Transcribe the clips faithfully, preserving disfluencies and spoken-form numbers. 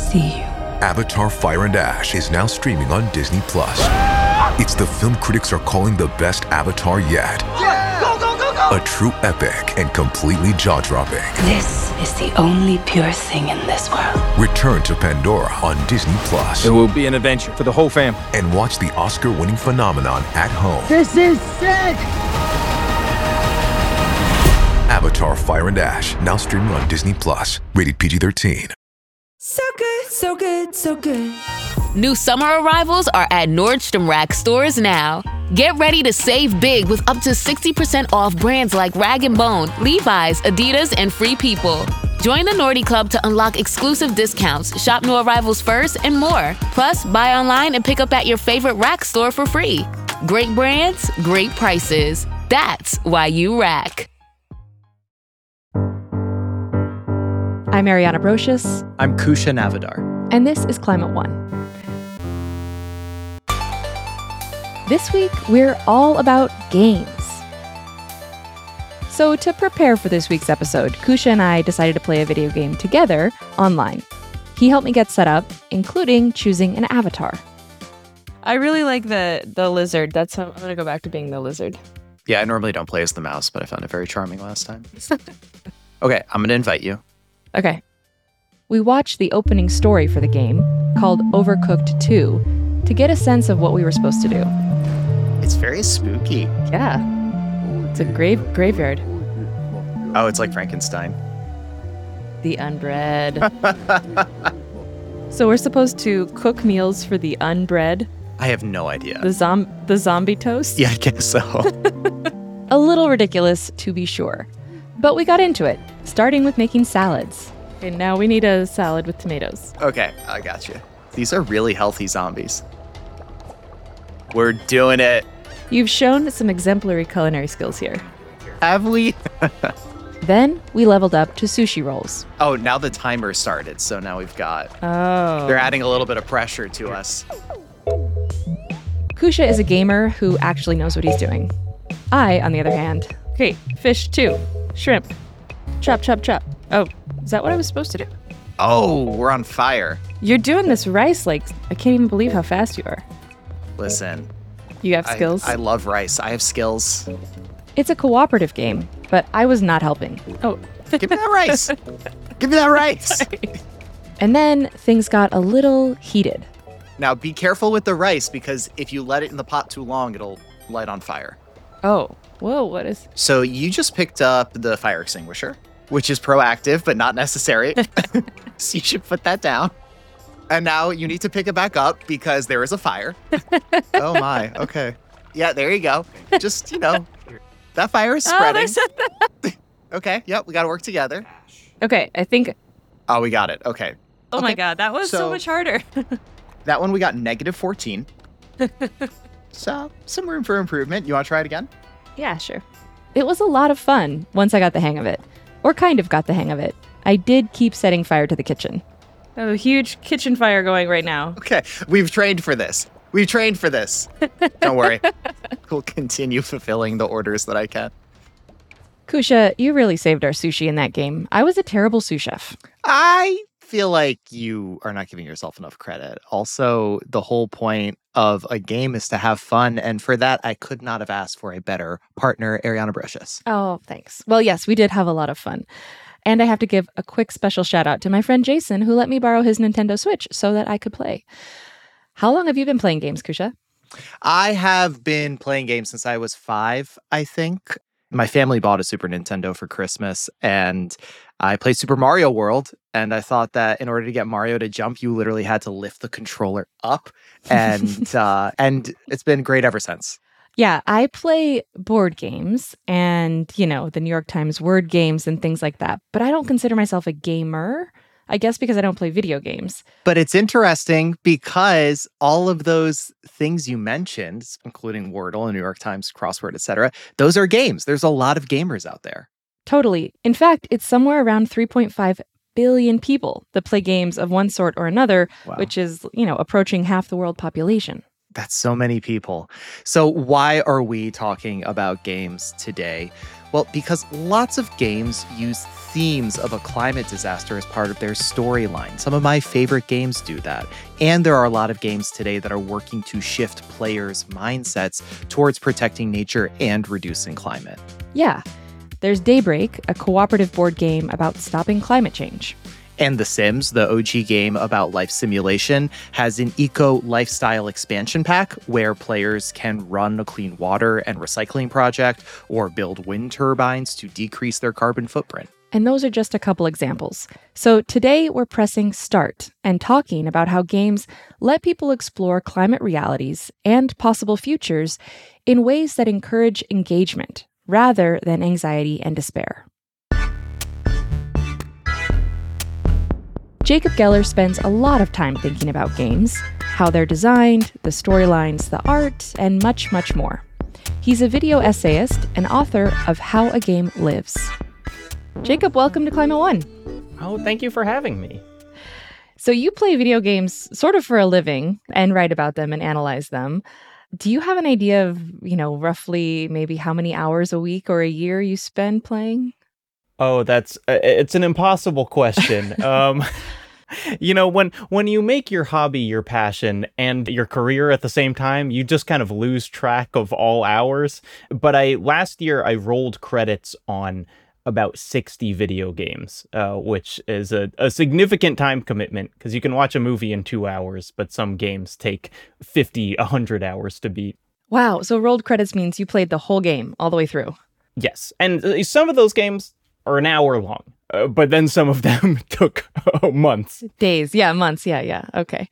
see you. Avatar: Fire and Ash is now streaming on Disney Plus. It's the film critics are calling the best Avatar yet. Yeah! Go, go, go, go! A true epic and completely jaw-dropping. This is the only pure thing in this world. Return to Pandora on Disney Plus. It will be an adventure for the whole family. And watch the Oscar-winning phenomenon at home. This is sick! Avatar: Fire and Ash, now streaming on Disney Plus. Rated P G thirteen. So good, so good, so good. New summer arrivals are at Nordstrom Rack stores now. Get ready to save big with up to sixty percent off brands like Rag and Bone, Levi's, Adidas, and Free People. Join the Nordy Club to unlock exclusive discounts, shop new arrivals first, and more. Plus, buy online and pick up at your favorite Rack store for free. Great brands, great prices. That's why you Rack. I'm Ariana Brocious. I'm Kusha Navidar. And this is Climate One. This week, we're all about games. So to prepare for this week's episode, Kusha and I decided to play a video game together online. He helped me get set up, including choosing an avatar. I really like the the lizard. That's how I'm going to go back to being the lizard. Yeah, I normally don't play as the mouse, but I found it very charming last time. Okay, I'm going to invite you. Okay. We watched the opening story for the game, called Overcooked two, to get a sense of what we were supposed to do. It's very spooky. Yeah. It's a grave graveyard. Oh, it's like Frankenstein. The unbred. So we're supposed to cook meals for the unbred? I have no idea. The zom the zombie toast? Yeah, I guess so. A little ridiculous, to be sure. But we got into it, starting with making salads. Okay, now we need a salad with tomatoes. Okay, I got you. These are really healthy zombies. We're doing it. You've shown some exemplary culinary skills here. Have we? Then we leveled up to sushi rolls. Oh, now the timer started, so now we've got... Oh. They're adding a little bit of pressure to us. Kusha is a gamer who actually knows what he's doing. I, on the other hand... Okay, fish two. Shrimp. Chop, chop, chop. Oh, is that what I was supposed to do? Oh, we're on fire. You're doing this rice like... I can't even believe how fast you are. Listen. You have skills? I, I love rice. I have skills. It's a cooperative game, but I was not helping. Oh, give me that rice. Give me that rice. And then things got a little heated. Now, be careful with the rice, because if you let it in the pot too long, it'll light on fire. Oh, whoa, what is... So you just picked up the fire extinguisher, which is proactive, but not necessary. So you should put that down. And now you need to pick it back up because there is a fire. Oh my, okay. Yeah, there you go. Just, you know, that fire is spreading. Oh, Okay, yep, we got to work together. Okay, I think... Oh, we got it, okay. Oh okay. my god, that was so, so much harder. That one we got negative fourteen. So, some room for improvement. You want to try it again? Yeah, sure. It was a lot of fun once I got the hang of it. Or kind of got the hang of it. I did keep setting fire to the kitchen. Oh, a huge kitchen fire going right now. Okay, we've trained for this. We've trained for this. Don't worry. We'll continue fulfilling the orders that I can. Kusha, you really saved our sushi in that game. I was a terrible sous chef. I feel like you are not giving yourself enough credit. Also, the whole point of a game is to have fun, and for that, I could not have asked for a better partner, Ariana Brocious. Oh, thanks. Well, yes, we did have a lot of fun. And I have to give a quick special shout out to my friend Jason, who let me borrow his Nintendo Switch so that I could play. How long have you been playing games, Kusha? I have been playing games since I was five, I think. My family bought a Super Nintendo for Christmas, and I played Super Mario World, and I thought that in order to get Mario to jump, you literally had to lift the controller up, and uh, and it's been great ever since. Yeah, I play board games and, you know, the New York Times word games and things like that, but I don't consider myself a gamer. I guess because I don't play video games. But it's interesting because all of those things you mentioned, including Wordle and New York Times crossword, et cetera, those are games. There's a lot of gamers out there. Totally. In fact, it's somewhere around three point five billion people that play games of one sort or another, wow. which is, you know, approaching half the world population. That's so many people. So why are we talking about games today? Well, because lots of games use themes of a climate disaster as part of their storyline. Some of my favorite games do that. And there are a lot of games today that are working to shift players' mindsets towards protecting nature and reducing climate. Yeah. There's Daybreak, a cooperative board game about stopping climate change. And The Sims, the O G game about life simulation, has an eco-lifestyle expansion pack where players can run a clean water and recycling project or build wind turbines to decrease their carbon footprint. And those are just a couple examples. So today we're pressing start and talking about how games let people explore climate realities and possible futures in ways that encourage engagement rather than anxiety and despair. Jacob Geller spends a lot of time thinking about games, how they're designed, the storylines, the art, and much, much more. He's a video essayist and author of How a Game Lives. Jacob, welcome to Climate One. Oh, thank you for having me. So you play video games sort of for a living and write about them and analyze them. Do you have an idea of, you know, roughly maybe how many hours a week or a year you spend playing? Oh, that's uh, it's an impossible question. um, you know, when when you make your hobby your passion and your career at the same time, you just kind of lose track of all hours. But I last year I rolled credits on about sixty video games, uh, which is a, a significant time commitment because you can watch a movie in two hours, but some games take fifty, one hundred hours to beat. Wow. So rolled credits means you played the whole game all the way through. Yes. And some of those games are an hour long, uh, but then some of them took uh, months. Days. Yeah, months. Yeah, yeah. Okay.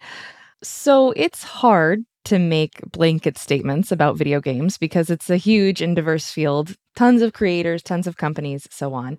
So it's hard to make blanket statements about video games because it's a huge and diverse field, tons of creators, tons of companies, so on.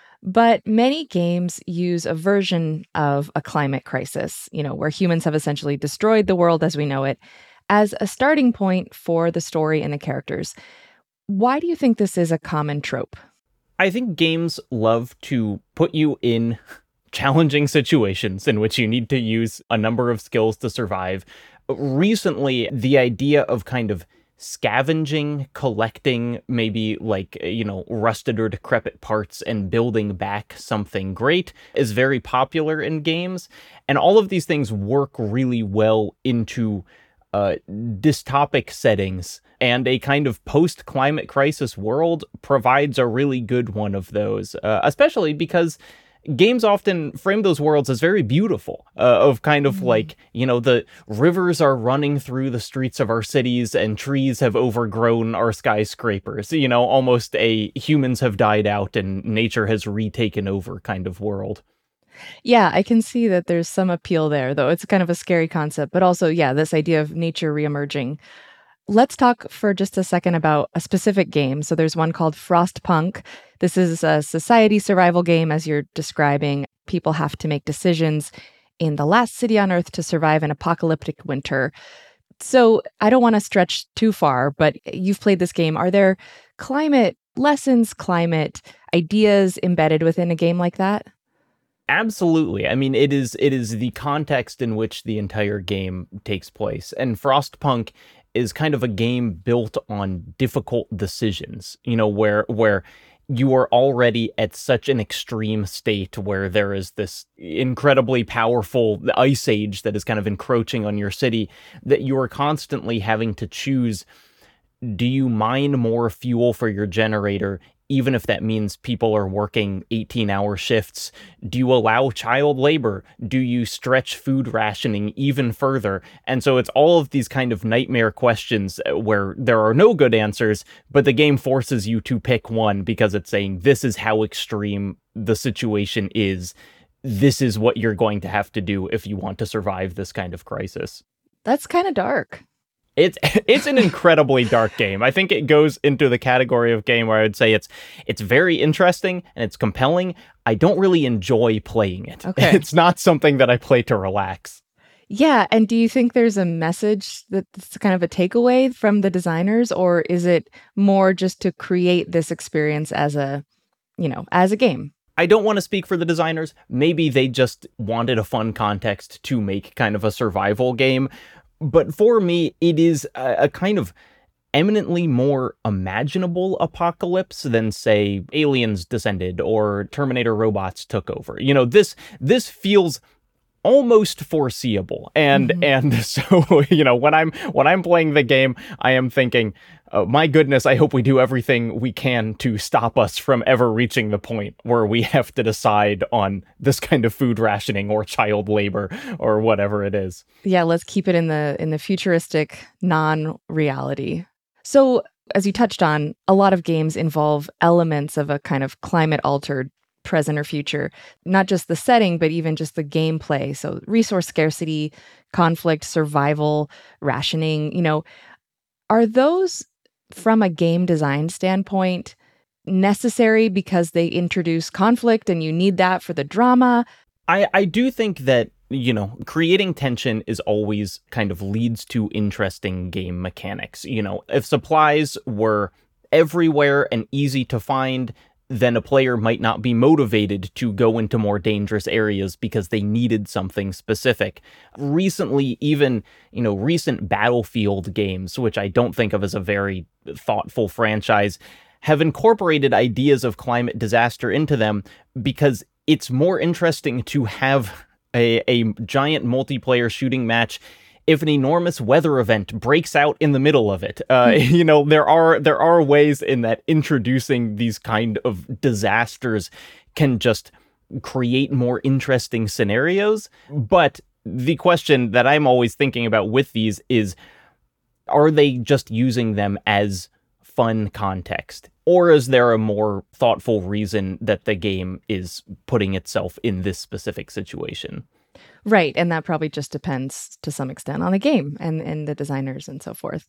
But many games use a version of a climate crisis, you know, where humans have essentially destroyed the world as we know it, as a starting point for the story and the characters. Why do you think this is a common trope? I think games love to put you in challenging situations in which you need to use a number of skills to survive. Recently, the idea of kind of scavenging, collecting maybe like, you know, rusted or decrepit parts and building back something great is very popular in games. And all of these things work really well into uh, dystopic settings. And a kind of post-climate crisis world provides a really good one of those, uh, especially because games often frame those worlds as very beautiful, uh, of kind of mm. like, you know, the rivers are running through the streets of our cities and trees have overgrown our skyscrapers, you know, almost a humans have died out and nature has retaken over kind of world. Yeah, I can see that there's some appeal there, though it's kind of a scary concept, but also, yeah, this idea of nature reemerging. Let's talk for just a second about a specific game. So there's one called Frostpunk. This is a society survival game, as you're describing. People have to make decisions in the last city on Earth to survive an apocalyptic winter. So I don't want to stretch too far, but you've played this game. Are there climate lessons, climate ideas embedded within a game like that? Absolutely. I mean, it is it is the context in which the entire game takes place. And Frostpunk is kind of a game built on difficult decisions, you know, where where you are already at such an extreme state where there is this incredibly powerful ice age that is kind of encroaching on your city that you are constantly having to choose, do you mine more fuel for your generator, even if that means people are working eighteen-hour shifts? Do you allow child labor? Do you stretch food rationing even further? And so it's all of these kind of nightmare questions where there are no good answers, but the game forces you to pick one because it's saying, this is how extreme the situation is. This is what you're going to have to do if you want to survive this kind of crisis. That's kind of dark. It's it's an incredibly dark game. I think it goes into the category of game where I would say it's it's very interesting and it's compelling. I don't really enjoy playing it. Okay. It's not something that I play to relax. Yeah, and do you think there's a message that's kind of a takeaway from the designers, or is it more just to create this experience as a, you know, as a game? I don't want to speak for the designers. Maybe they just wanted a fun context to make kind of a survival game. But for me, it is a, a kind of eminently more imaginable apocalypse than, say, aliens descended or Terminator robots took over. You know, this this feels almost foreseeable. And mm-hmm. and so, you know, when I'm when I'm playing the game, I am thinking, oh, my goodness, I hope we do everything we can to stop us from ever reaching the point where we have to decide on this kind of food rationing or child labor or whatever it is. Yeah, let's keep it in the in the futuristic non-reality. So, as you touched on, a lot of games involve elements of a kind of climate-altered present or future, not just the setting, but even just the gameplay. So resource scarcity, conflict, survival, rationing, you know, are those from a game design standpoint necessary because they introduce conflict and you need that for the drama? I, I do think that, you know, creating tension is always kind of leads to interesting game mechanics. You know, if supplies were everywhere and easy to find, then a player might not be motivated to go into more dangerous areas because they needed something specific. Recently, even, you know, recent Battlefield games, which I don't think of as a very thoughtful franchise, have incorporated ideas of climate disaster into them because it's more interesting to have a, a giant multiplayer shooting match if an enormous weather event breaks out in the middle of it. Uh, you know, there are there are ways in that introducing these kind of disasters can just create more interesting scenarios. But the question that I'm always thinking about with these is, are they just using them as fun context? Or is there a more thoughtful reason that the game is putting itself in this specific situation? Right. And that probably just depends to some extent on the game and, and the designers and so forth.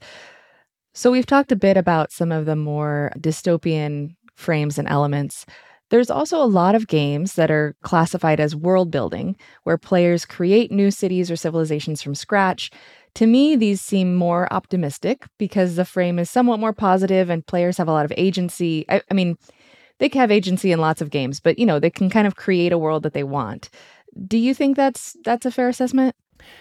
So we've talked a bit about some of the more dystopian frames and elements. There's also a lot of games that are classified as world building, where players create new cities or civilizations from scratch. To me, these seem more optimistic because the frame is somewhat more positive and players have a lot of agency. I, I mean, they can have agency in lots of games, but, you know, they can kind of create a world that they want. Do you think that's that's a fair assessment?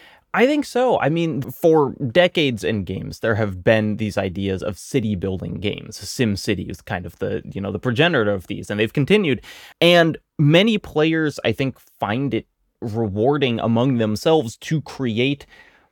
I think so. I mean, for decades in games, there have been these ideas of city building games. SimCity is kind of the, you know, the progenitor of these, and they've continued. And many players, I think, find it rewarding among themselves to create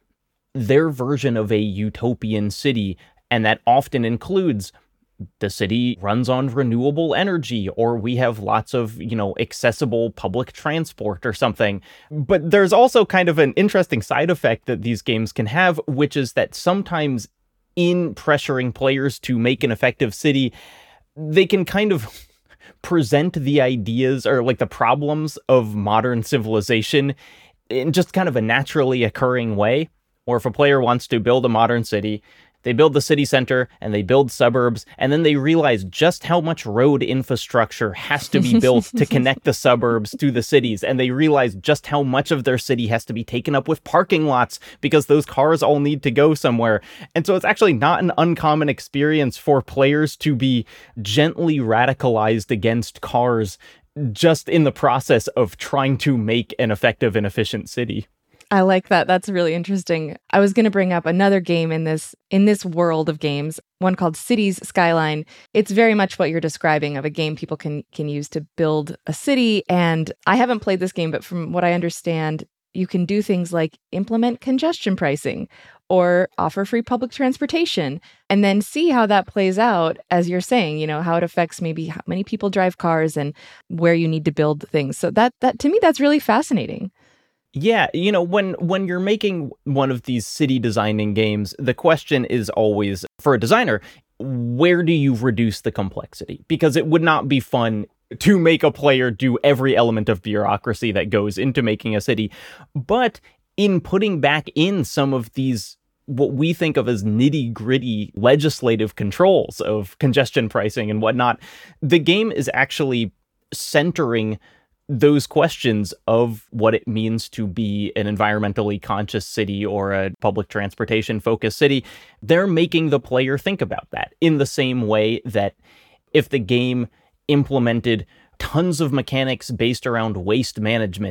their version of a utopian city, and that often includes the city runs on renewable energy, or we have lots of, you know, accessible public transport or something. But there's also kind of an interesting side effect that these games can have, which is that sometimes in pressuring players to make an effective city, they can kind of present the ideas or like the problems of modern civilization in just kind of a naturally occurring way. Or if a player wants to build a modern city, they build the city center and they build suburbs, and then they realize just how much road infrastructure has to be built to connect the suburbs to the cities. And they realize just how much of their city has to be taken up with parking lots because those cars all need to go somewhere. And so it's actually not an uncommon experience for players to be gently radicalized against cars just in the process of trying to make an effective and efficient city. I like that. That's really interesting. I was going to bring up another game in this in this world of games, one called Cities Skyline. It's very much what you're describing of a game people can can use to build a city. And I haven't played this game, but from what I understand, you can do things like implement congestion pricing or offer free public transportation and then see how that plays out, as you're saying, you know, how it affects maybe how many people drive cars and where you need to build things. So that that to me, that's really fascinating. Yeah, you know, when when you're making one of these city designing games, the question is always, for a designer, where do you reduce the complexity? Because it would not be fun to make a player do every element of bureaucracy that goes into making a city. But in putting back in some of these, what we think of as nitty gritty legislative controls of congestion pricing and whatnot, the game is actually centering those questions of what it means to be an environmentally conscious city or a public transportation focused city. They're making the player think about that in the same way that if the game implemented tons of mechanics based around waste management,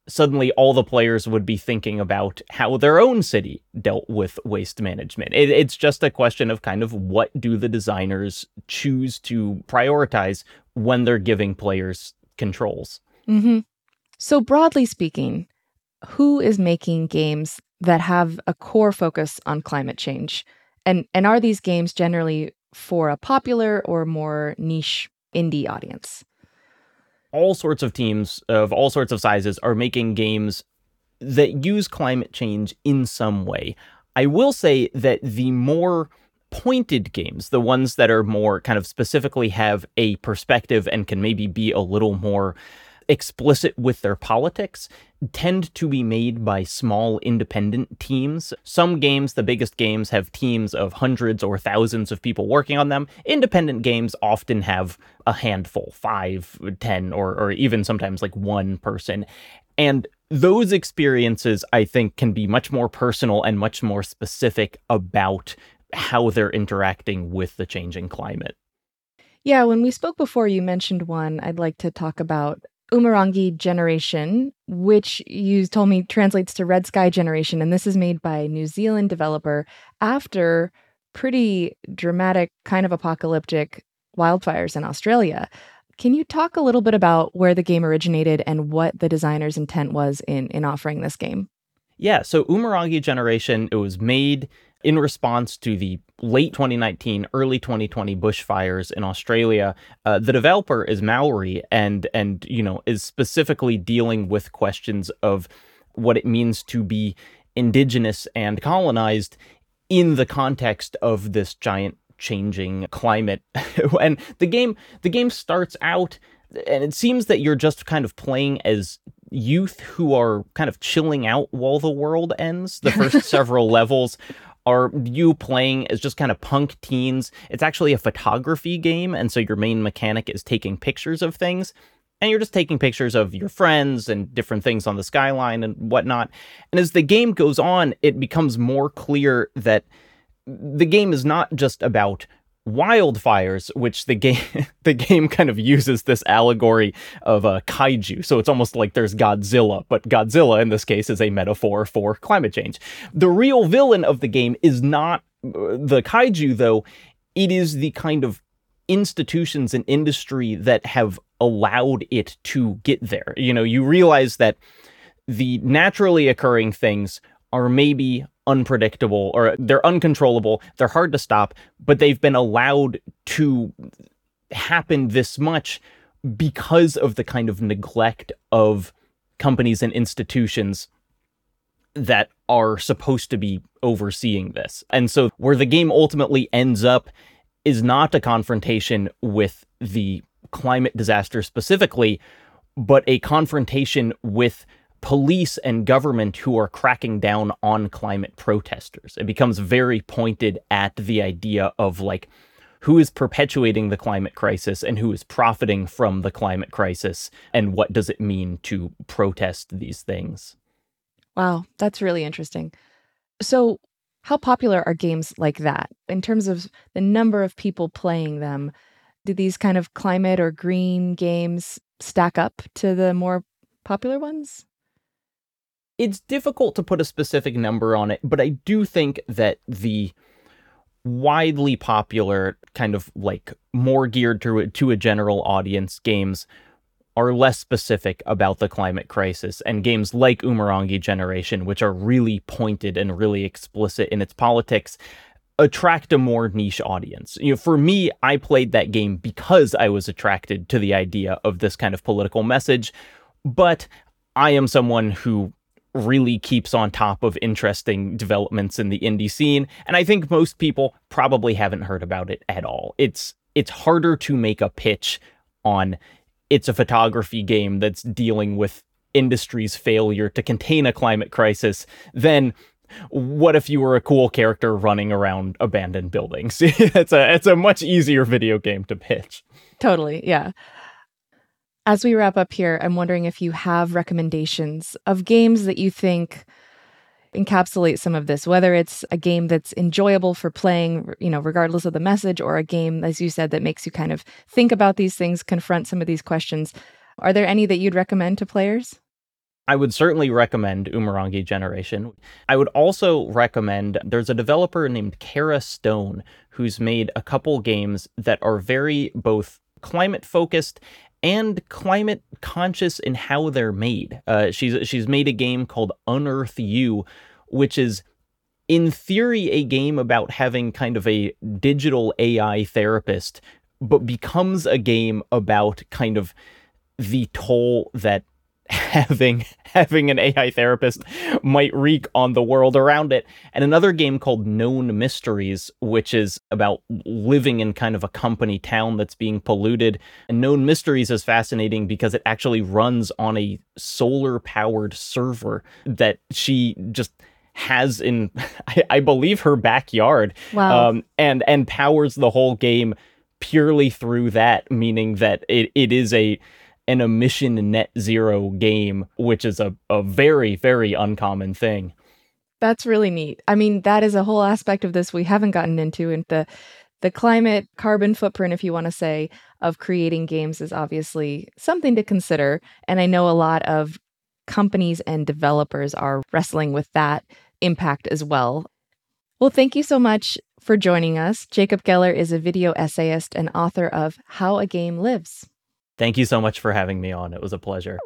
suddenly all the players would be thinking about how their own city dealt with waste management. It, it's just a question of kind of what do the designers choose to prioritize when they're giving players controls. Mm-hmm. So broadly speaking, who is making games that have a core focus on climate change? And and are these games generally for a popular or more niche indie audience? All sorts of teams of all sorts of sizes are making games that use climate change in some way. I will say that the more pointed games, the ones that are more kind of specifically have a perspective and can maybe be a little more explicit with their politics, tend to be made by small independent teams. Some games, the biggest games, have teams of hundreds or thousands of people working on them. Independent games often have a handful, five, ten, or, or even sometimes like one person. And those experiences, I think, can be much more personal and much more specific about how they're interacting with the changing climate. Yeah, when we spoke before, you mentioned one I'd like to talk about. Umurangi Generation, which you told me translates to Red Sky Generation, and this is made by a New Zealand developer after pretty dramatic, kind of apocalyptic wildfires in Australia. Can you talk a little bit about where the game originated and what the designer's intent was in, in offering this game? Yeah, so Umurangi Generation, it was made in response to the late twenty nineteen, early twenty twenty bushfires in Australia. Uh, the developer is Maori and, and, you know, is specifically dealing with questions of what it means to be indigenous and colonized in the context of this giant changing climate. And the game, the game starts out, and it seems that you're just kind of playing as youth who are kind of chilling out while the world ends. The first several levels are you playing as just kind of punk teens. It's actually a photography game, and so your main mechanic is taking pictures of things, and you're just taking pictures of your friends and different things on the skyline and whatnot. And as the game goes on, it becomes more clear that the game is not just about wildfires, which the game the game kind of uses this allegory of a kaiju. So it's almost like there's Godzilla, but Godzilla in this case is a metaphor for climate change. The real villain of the game is not the kaiju, though. It is the kind of institutions and industry that have allowed it to get there. You know, you realize that the naturally occurring things are maybe unpredictable, or they're uncontrollable, they're hard to stop, but they've been allowed to happen this much because of the kind of neglect of companies and institutions that are supposed to be overseeing this. And so where the game ultimately ends up is not a confrontation with the climate disaster specifically, but a confrontation with police and government who are cracking down on climate protesters. It becomes very pointed at the idea of like who is perpetuating the climate crisis and who is profiting from the climate crisis, and what does it mean to protest these things. Wow, that's really interesting. So how popular are games like that in terms of the number of people playing them? Do these kind of climate or green games stack up to the more popular ones? It's difficult to put a specific number on it, but I do think that the widely popular, kind of like more geared to, to a general audience games are less specific about the climate crisis, and games like Umurangi Generation, which are really pointed and really explicit in its politics, attract a more niche audience. You know, for me, I played that game because I was attracted to the idea of this kind of political message, but I am someone who really keeps on top of interesting developments in the indie scene, and I think most people probably haven't heard about it at all. It's it's harder to make a pitch on it's a photography game that's dealing with industry's failure to contain a climate crisis than what if you were a cool character running around abandoned buildings. it's a it's a much easier video game to pitch. Totally, yeah. As we wrap up here, I'm wondering if you have recommendations of games that you think encapsulate some of this, whether it's a game that's enjoyable for playing, you know, regardless of the message, or a game, as you said, that makes you kind of think about these things, confront some of these questions. Are there any that you'd recommend to players? I would certainly recommend Umurangi Generation. I would also recommend, there's a developer named Kara Stone who's made a couple games that are very both climate focused and climate conscious in how they're made. Uh, she's she's made a game called Unearth You, which is in theory a game about having kind of a digital A I therapist, but becomes a game about kind of the toll that having having an A I therapist might wreak on the world around it. And another game called Known Mysteries, which is about living in kind of a company town that's being polluted. And Known Mysteries is fascinating because it actually runs on a solar powered server that she just has in, I, I believe, her backyard. Wow. Um, and and powers the whole game purely through that, meaning that it, it is a an emission net zero game, which is a, a very, very uncommon thing. That's really neat. I mean, that is a whole aspect of this we haven't gotten into. And the the climate carbon footprint, if you want to say, of creating games is obviously something to consider. And I know a lot of companies and developers are wrestling with that impact as well. Well, thank you so much for joining us. Jacob Geller is a video essayist and author of How a Game Lives. Thank you so much for having me on. It was a pleasure.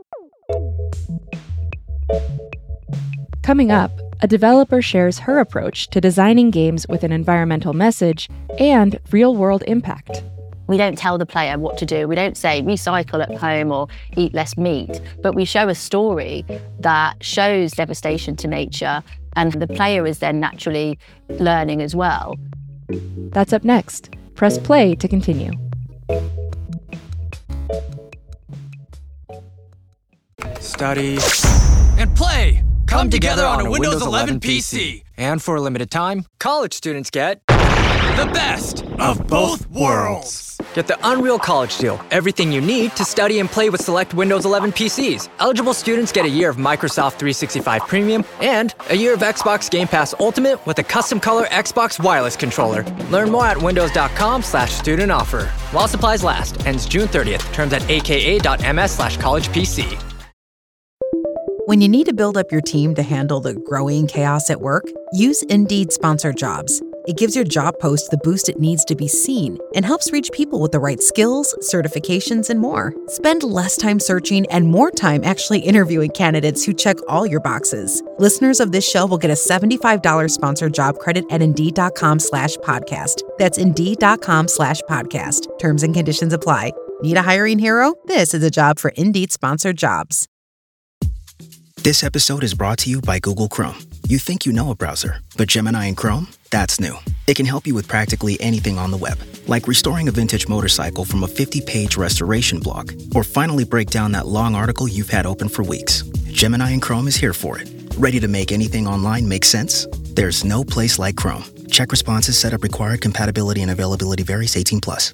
Coming up, a developer shares her approach to designing games with an environmental message and real-world impact. We don't tell the player what to do. We don't say recycle at home or eat less meat, but we show a story that shows devastation to nature, and the player is then naturally learning as well. That's up next. Press play to continue. Study and play come together on a Windows eleven P C. And for a limited time, college students get the best of both worlds. Get the Unreal College Deal. Everything you need to study and play with select Windows eleven P Cs. Eligible students get a year of Microsoft three sixty-five Premium and a year of Xbox Game Pass Ultimate with a custom color Xbox wireless controller. Learn more at windows.com slash student offer. While supplies last. Ends June thirtieth. Terms at aka.ms slash college PC. When you need to build up your team to handle the growing chaos at work, use Indeed Sponsored Jobs. It gives your job post the boost it needs to be seen and helps reach people with the right skills, certifications, and more. Spend less time searching and more time actually interviewing candidates who check all your boxes. Listeners of this show will get a seventy-five dollars sponsored job credit at Indeed.com slash podcast. That's Indeed.com slash podcast. Terms and conditions apply. Need a hiring hero? This is a job for Indeed Sponsored Jobs. This episode is brought to you by Google Chrome. You think you know a browser, but Gemini and Chrome? That's new. It can help you with practically anything on the web, like restoring a vintage motorcycle from a fifty-page restoration blog, or finally break down that long article you've had open for weeks. Gemini and Chrome is here for it. Ready to make anything online make sense? There's no place like Chrome. Check responses, setup required, compatibility and availability varies, eighteen plus.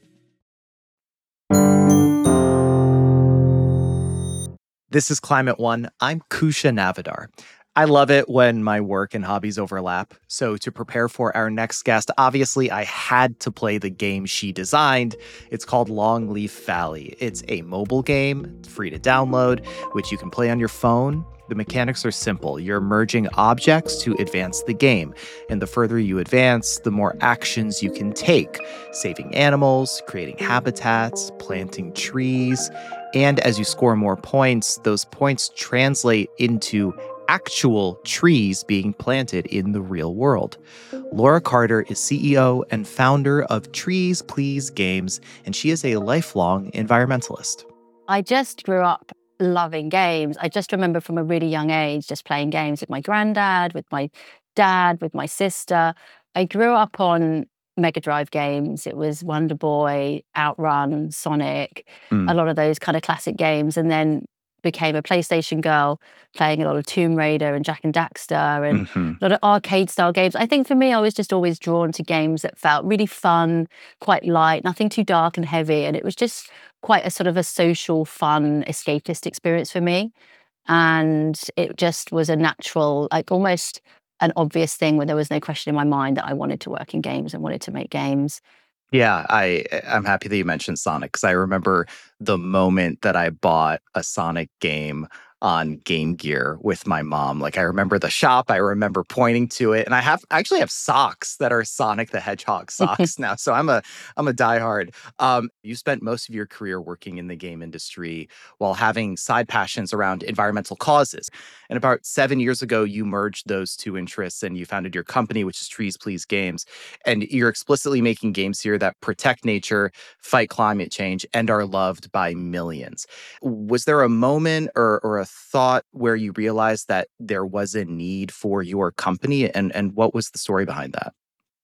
This is Climate One. I'm Kusha Navidar. I love it when my work and hobbies overlap. So to prepare for our next guest, obviously I had to play the game she designed. It's called Longleaf Valley. It's a mobile game, free to download, which you can play on your phone. The mechanics are simple. You're merging objects to advance the game. And the further you advance, the more actions you can take. Saving animals, creating habitats, planting trees. And as you score more points, those points translate into actual trees being planted in the real world. Laura Carter is C E O and founder of Trees Please Games, and she is a lifelong environmentalist. I just grew up loving games. I just remember from a really young age just playing games with my granddad, with my dad, with my sister. I grew up on Mega Drive games. It was Wonder Boy, Outrun, Sonic, mm. a lot of those kind of classic games, and then became a PlayStation girl, playing a lot of Tomb Raider and Jack and Daxter and mm-hmm. a lot of arcade style games. I think for me, I was just always drawn to games that felt really fun, quite light, nothing too dark and heavy. And it was just quite a sort of a social, fun, escapist experience for me. And it just was a natural, like almost an obvious thing where there was no question in my mind that I wanted to work in games and wanted to make games. Yeah, I, I'm happy that you mentioned Sonic because I remember the moment that I bought a Sonic game on Game Gear with my mom. Like, I remember the shop, I remember pointing to it, and I have I actually have socks that are Sonic the Hedgehog socks now. So I'm a I'm a diehard. Um, you spent most of your career working in the game industry while having side passions around environmental causes. And about seven years ago, you merged those two interests and you founded your company, which is Trees Please Games. And you're explicitly making games here that protect nature, fight climate change, and are loved by millions. Was there a moment or, or a thought where you realized that there was a need for your company, and, and what was the story behind that?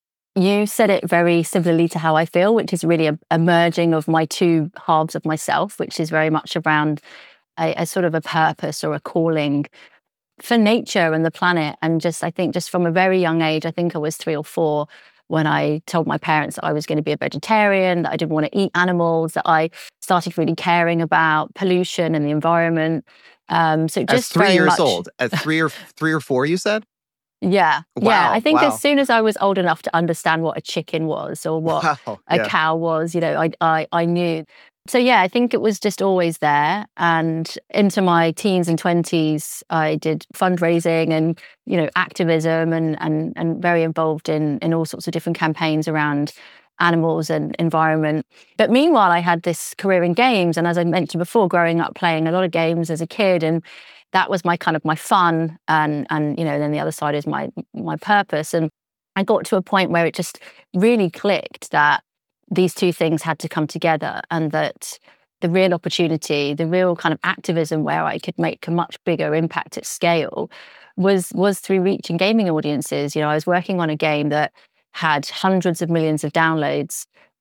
You said it very similarly to how I feel, which is really a, a merging of my two halves of myself, which is very much around a, a sort of a purpose or a calling for nature and the planet. And just, I think just from a very young age, I think I was three or four, when I told my parents that I was going to be a vegetarian, that I didn't want to eat animals, that I started really caring about pollution and the environment. Um, so just At three very years much, old, at three or three or four, you said? Yeah. Wow, yeah. I think wow. as soon as I was old enough to understand what a chicken was or what Wow, a yeah. cow was, you know, I, I, I knew. So yeah, I think it was just always there. And into my teens and twenties, I did fundraising and, you know, activism and and and very involved in in all sorts of different campaigns around animals and environment. But meanwhile, I had this career in games. And as I mentioned before, growing up playing a lot of games as a kid, and that was my kind of my fun. And and you know, then the other side is my my purpose. And I got to a point where it just really clicked that these two things had to come together, and that the real opportunity, the real kind of activism where I could make a much bigger impact at scale was was through reaching gaming audiences. You know, I was working on a game that had hundreds of millions of downloads,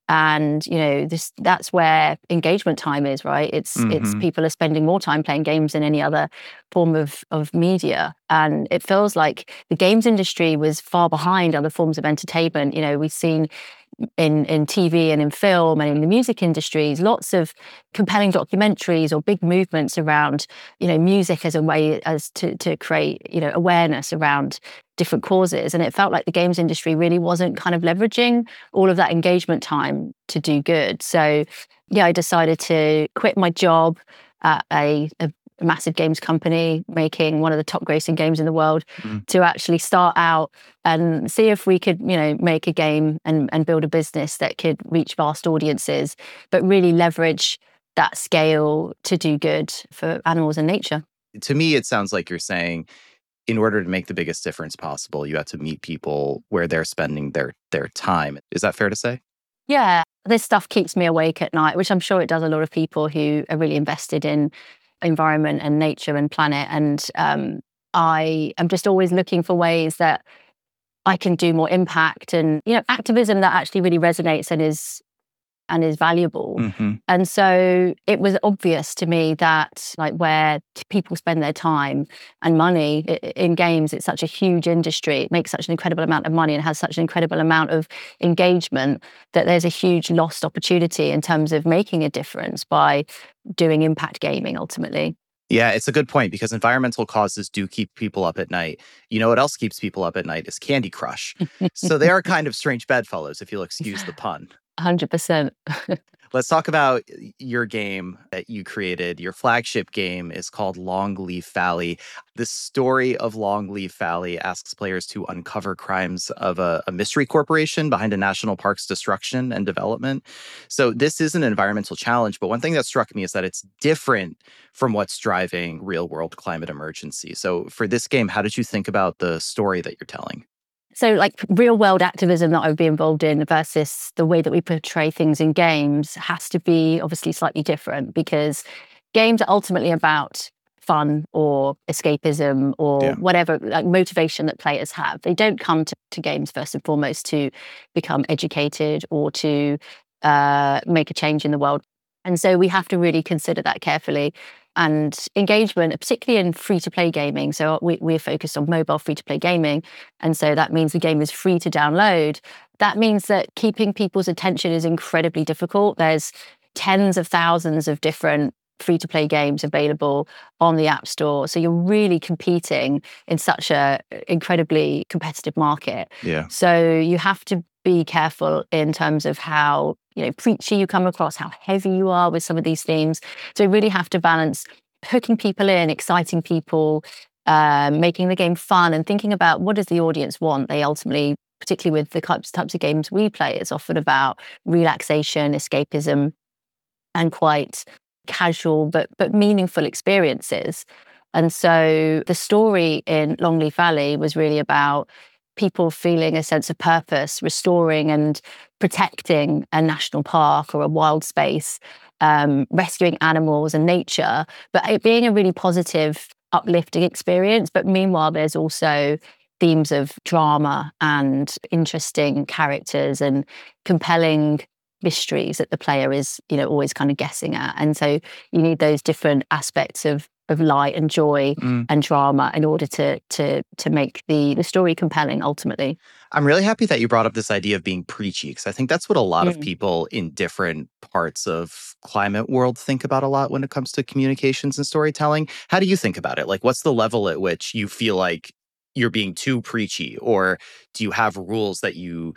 and you know, this that's where engagement time is, right? It's mm-hmm. it's people are spending more time playing games than any other form of of media, and it feels like the games industry was far behind other forms of entertainment. You know, we've seen in in T V and in film and in the music industries, lots of compelling documentaries or big movements around, you know, music as a way as to to create, you know, awareness around different causes. And it felt like the games industry really wasn't kind of leveraging all of that engagement time to do good. So yeah, I decided to quit my job at a, a a massive games company making one of the top grossing games in the world mm. to actually start out and see if we could, you know, make a game and, and build a business that could reach vast audiences, but really leverage that scale to do good for animals and nature. To me, it sounds like you're saying, in order to make the biggest difference possible, you have to meet people where they're spending their their time. Is that fair to say? Yeah, this stuff keeps me awake at night, which I'm sure it does a lot of people who are really invested in environment and nature and planet. And um, I am just always looking for ways that I can do more impact and, you know, activism that actually really resonates and is and is valuable. Mm-hmm. And so it was obvious to me that, like, where people spend their time and money in games, it's such a huge industry. It makes such an incredible amount of money and has such an incredible amount of engagement that there's a huge lost opportunity in terms of making a difference by doing impact gaming ultimately. Yeah, it's a good point, because environmental causes do keep people up at night. You know what else keeps people up at night is Candy Crush. So they are kind of strange bedfellows, if you'll excuse the pun. one hundred percent. Let's talk about your game that you created. Your flagship game is called Longleaf Valley. The story of Longleaf Valley asks players to uncover crimes of a, a mystery corporation behind a national park's destruction and development. So this is an environmental challenge, but one thing that struck me is that it's different from what's driving real-world climate emergency. So for this game, how did you think about the story that you're telling? So like real world activism that I would be involved in versus the way that we portray things in games has to be obviously slightly different, because games are ultimately about fun or escapism or yeah. whatever like motivation that players have. They don't come to, to games first and foremost to become educated or to uh, make a change in the world. And so we have to really consider that carefully. And engagement, particularly in free-to-play gaming. So we, we're focused on mobile free-to-play gaming. And so that means the game is free to download. That means that keeping people's attention is incredibly difficult. There's tens of thousands of different free-to-play games available on the App Store. So you're really competing in such a incredibly competitive market. Yeah. So you have to be careful in terms of how, you know, preachy you come across, how heavy you are with some of these themes. So we really have to balance hooking people in, exciting people, uh, making the game fun, and thinking about what does the audience want. They ultimately, particularly with the types, types of games we play, it's often about relaxation, escapism, and quite casual but but meaningful experiences. And so the story in Longleaf Valley was really about people feeling a sense of purpose, restoring and protecting a national park or a wild space, um, rescuing animals and nature, but it being a really positive, uplifting experience. But meanwhile, there's also themes of drama and interesting characters and compelling mysteries that the player is, you know, always kind of guessing at. And so you need those different aspects of of light and joy mm. and drama in order to to to make the the story compelling ultimately. I'm really happy that you brought up this idea of being preachy, because I think that's what a lot mm. of people in different parts of climate world think about a lot when it comes to communications and storytelling. How do you think about it? Like, what's the level at which you feel like you're being too preachy, or do you have rules that you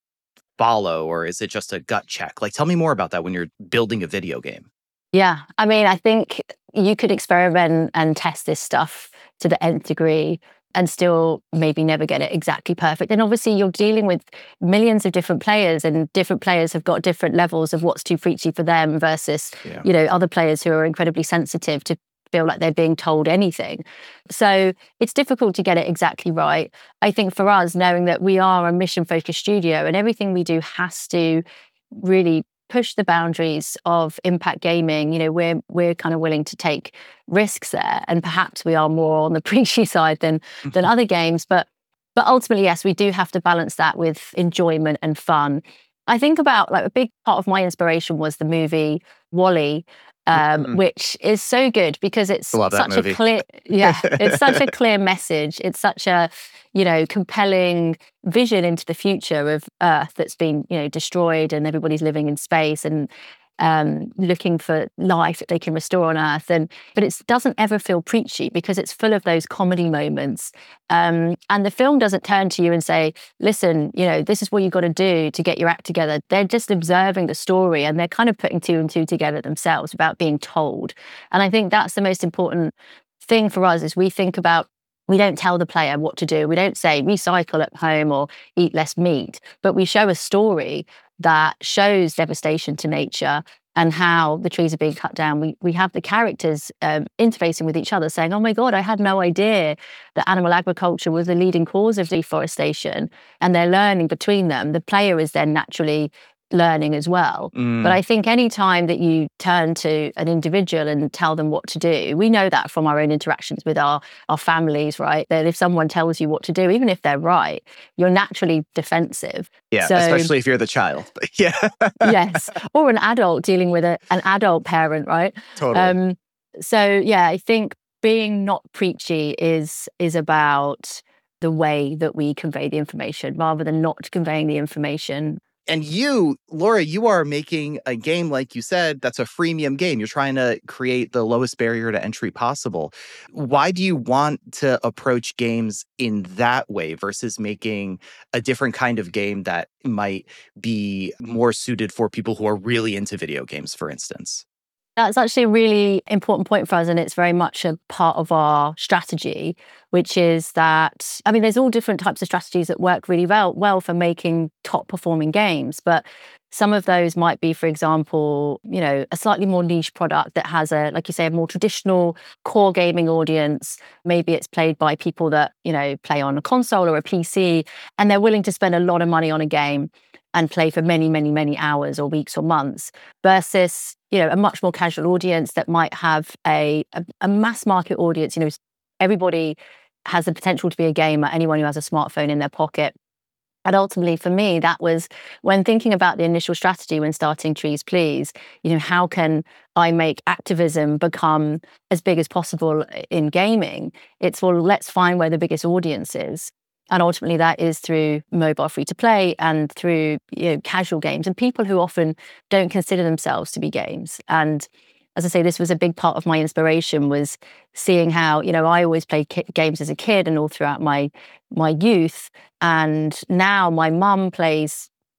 follow, or is it just a gut check? Like, tell me more about that when you're building a video game. Yeah, I mean, I think you could experiment and test this stuff to the nth degree and still maybe never get it exactly perfect. And obviously you're dealing with millions of different players, and different players have got different levels of what's too preachy for them versus, yeah. you know, other players who are incredibly sensitive to feel like they're being told anything. So it's difficult to get it exactly right. I think for us, knowing that we are a mission-focused studio and everything we do has to really push the boundaries of impact gaming, you know, we're we're kind of willing to take risks there, and perhaps we are more on the preachy side than than other games, but but ultimately, yes, we do have to balance that with enjoyment and fun. I think about, like, a big part of my inspiration was the movie WALL-E, um, mm-hmm. which is so good because it's such movie. a clear, yeah, it's such a clear message. It's such a, you know, compelling vision into the future of Earth that's been, you know, destroyed, and everybody's living in space and um, looking for life that they can restore on Earth. And but it doesn't ever feel preachy because it's full of those comedy moments. Um, and the film doesn't turn to you and say, listen, you know, this is what you've got to do to get your act together. They're just observing the story, and they're kind of putting two and two together themselves without being told. And I think that's the most important thing for us, is we think about, we don't tell the player what to do. We don't say recycle at home or eat less meat, but we show a story that shows devastation to nature and how the trees are being cut down. We we have the characters um, interfacing with each other, saying, oh my God, I had no idea that animal agriculture was the leading cause of deforestation. And they're learning between them. The player is then naturally learning as well. Mm. But I think any time that you turn to an individual and tell them what to do, we know that from our own interactions with our, our families, right? That if someone tells you what to do, even if they're right, you're naturally defensive. Yeah, so, especially if you're the child. yeah. yes. Or an adult dealing with a, an adult parent, right? Totally. Um, so yeah, I think being not preachy is is about the way that we convey the information rather than not conveying the information. And you, Laura, you are making a game, like you said, that's a freemium game. You're trying to create the lowest barrier to entry possible. Why do you want to approach games in that way versus making a different kind of game that might be more suited for people who are really into video games, for instance? That's actually a really important point for us, and it's very much a part of our strategy, which is that, I mean, there's all different types of strategies that work really well, well for making top-performing games, but some of those might be, for example, you know, a slightly more niche product that has a, like you say, a more traditional core gaming audience. Maybe it's played by people that, you know, play on a console or a P C, and they're willing to spend a lot of money on a game and play for many, many, many hours or weeks or months, versus, you know, a much more casual audience that might have a, a, a mass market audience. You know, everybody has the potential to be a gamer, anyone who has a smartphone in their pocket. And ultimately, for me, that was when thinking about the initial strategy when starting Trees Please, you know, how can I make activism become as big as possible in gaming? It's, well, let's find where the biggest audience is. And ultimately that is through mobile free-to-play and through, you know, casual games and people who often don't consider themselves to be games. And as I say, this was a big part of my inspiration, was seeing how, you know, I always played ki- games as a kid and all throughout my my youth. And now my mum plays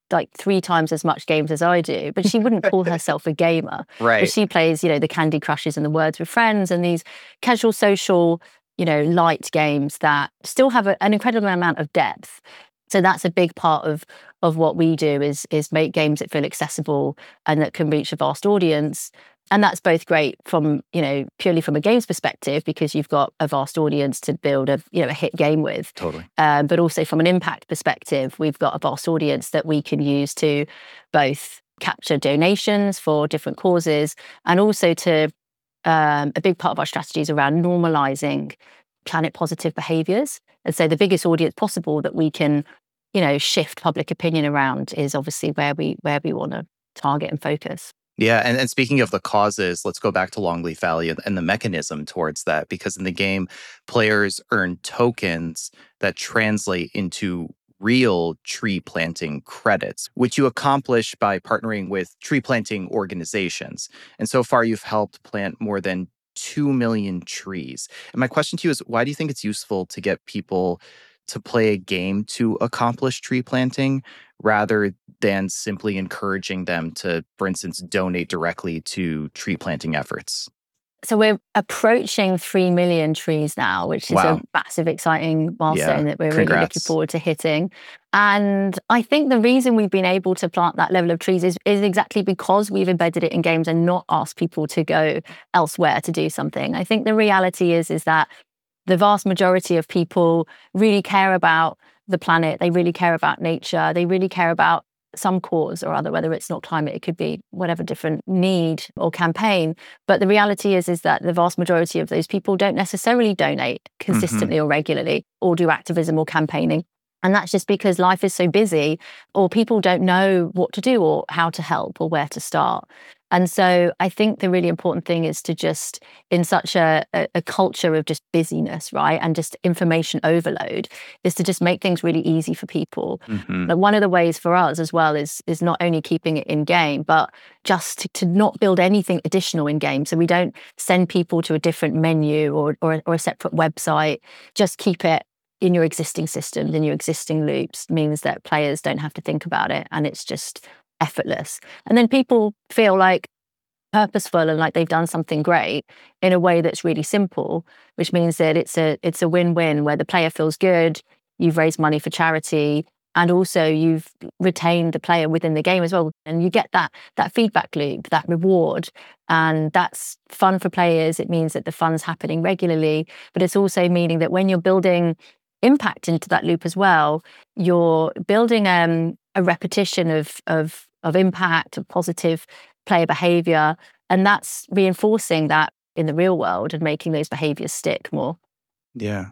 like three times as much games as I do, but she wouldn't call herself a gamer. Right. But she plays, you know, the Candy Crushes and the Words with Friends and these casual social, you know, light games that still have a, an incredible amount of depth. So that's a big part of of what we do is is make games that feel accessible and that can reach a vast audience. And that's both great from, you know, purely from a games perspective, because you've got a vast audience to build a, you know, a hit game with. Totally. Um, but also from an impact perspective, we've got a vast audience that we can use to both capture donations for different causes and also to, um, a big part of our strategy is around normalizing planet positive behaviors. And so the biggest audience possible that we can, you know, shift public opinion around is obviously where we where we want to target and focus. Yeah, and, and speaking of the causes, let's go back to Longleaf Valley and, and the mechanism towards that, because in the game, players earn tokens that translate into real tree planting credits, which you accomplish by partnering with tree planting organizations. And so far, you've helped plant more than two million trees. And my question to you is, why do you think it's useful to get people to play a game to accomplish tree planting rather than simply encouraging them to, for instance, donate directly to tree planting efforts? So we're approaching three million trees now, which is Wow. a massive, exciting milestone Yeah, that we're really looking congrats. forward to hitting. And I think the reason we've been able to plant that level of trees is, is exactly because we've embedded it in games and not asked people to go elsewhere to do something. I think the reality is, is that the vast majority of people really care about the planet. They really care about nature. They really care about some cause or other, whether it's not climate, it could be whatever different need or campaign. But the reality is, is that the vast majority of those people don't necessarily donate consistently or regularly or do activism or campaigning. And that's just because life is so busy, or people don't know what to do or how to help or where to start. And so I think the really important thing is to just, in such a, a, a culture of just busyness, right, and just information overload, is to just make things really easy for people. Mhm. Like one of the ways for us as well is is not only keeping it in game, but just to, to not build anything additional in game. So we don't send people to a different menu or or, or a separate website. Just keep it in your existing systems, in your existing loops, means that players don't have to think about it and it's just effortless. And then people feel like purposeful and like they've done something great in a way that's really simple, which means that it's a it's a win-win where the player feels good, you've raised money for charity, and also you've retained the player within the game as well. And you get that that feedback loop, that reward. And that's fun for players. It means that the fun's happening regularly, but it's also meaning that when you're building impact into that loop as well, you're building um, a repetition of, of, of impact, of positive player behavior. And that's reinforcing that in the real world and making those behaviors stick more. Yeah.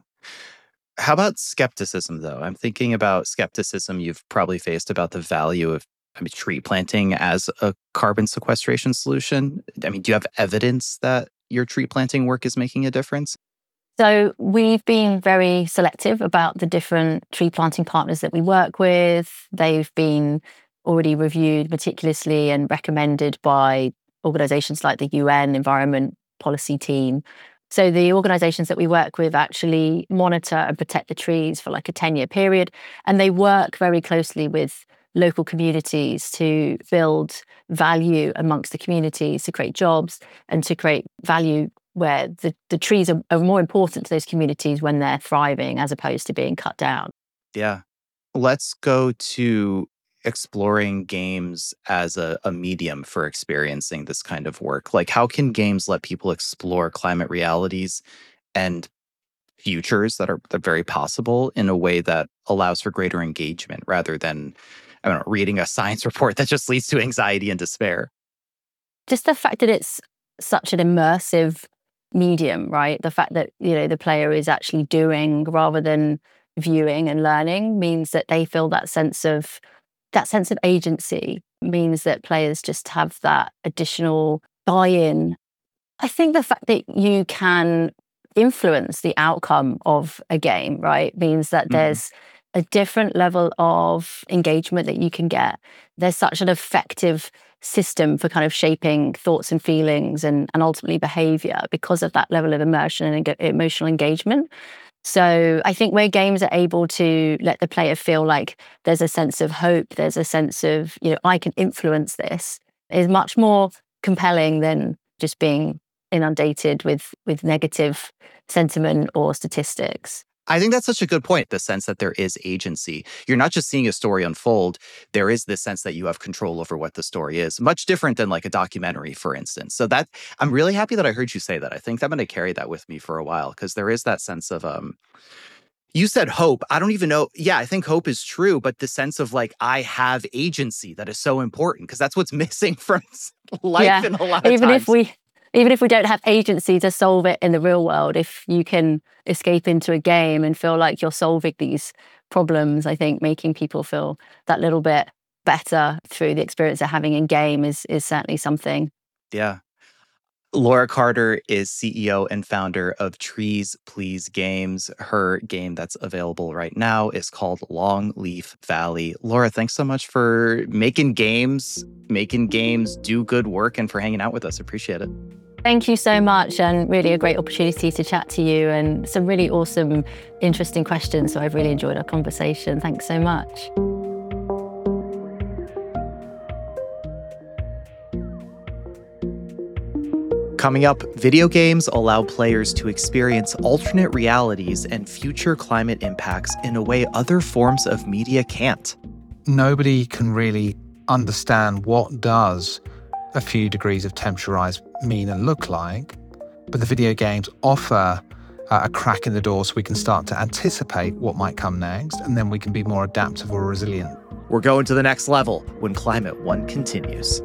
How about skepticism, though? I'm thinking about skepticism you've probably faced about the value of I mean, tree planting as a carbon sequestration solution. I mean, do you have evidence that your tree planting work is making a difference? So we've been very selective about the different tree planting partners that we work with. They've been already reviewed meticulously and recommended by organizations like the U N Environment Policy Team. So the organizations that we work with actually monitor and protect the trees for like a ten-year period. And they work very closely with local communities to build value amongst the communities, to create jobs and to create value where the, the trees are, are more important to those communities when they're thriving as opposed to being cut down. Yeah. Let's go to exploring games as a, a medium for experiencing this kind of work. Like, how can games let people explore climate realities and futures that are, that are very possible in a way that allows for greater engagement rather than, I don't know, reading a science report that just leads to anxiety and despair? Just the fact that it's such an immersive medium, right? The fact that, you know, the player is actually doing rather than viewing and learning means that they feel that sense of that sense of agency, means that players just have that additional buy-in. I think the fact that you can influence the outcome of a game, right, means that mm-hmm. there's a different level of engagement that you can get. There's such an effective system for kind of shaping thoughts and feelings and, and ultimately behavior because of that level of immersion and eng- emotional engagement. So I think where games are able to let the player feel like there's a sense of hope, there's a sense of, you know, I can influence this, is much more compelling than just being inundated with with negative sentiment or statistics. I think that's such a good point, the sense that there is agency. You're not just seeing a story unfold. There is this sense that you have control over what the story is, much different than like a documentary, for instance. So that I'm really happy that I heard you say that. I think I'm going to carry that with me for a while, because there is that sense of, um, you said hope. I don't even know. Yeah, I think hope is true, but the sense of like, I have agency that is so important, because that's what's missing from life yeah. in a lot of even times. If we, even if we don't have agency to solve it in the real world, if you can escape into a game and feel like you're solving these problems, I think making people feel that little bit better through the experience they're having in game is is certainly something. Yeah. Laura Carter is C E O and founder of Trees Please Games. Her game that's available right now is called Longleaf Valley. Laura, thanks so much for making games, making games do good work, and for hanging out with us. Appreciate it. Thank you so much, and really a great opportunity to chat to you, and some really awesome, interesting questions. So I've really enjoyed our conversation. Thanks so much. Coming up, video games allow players to experience alternate realities and future climate impacts in a way other forms of media can't. Nobody can really understand what does a few degrees of temperature rise mean and look like, but the video games offer uh, a crack in the door so we can start to anticipate what might come next, and then we can be more adaptive or resilient. We're going to the next level when Climate One continues.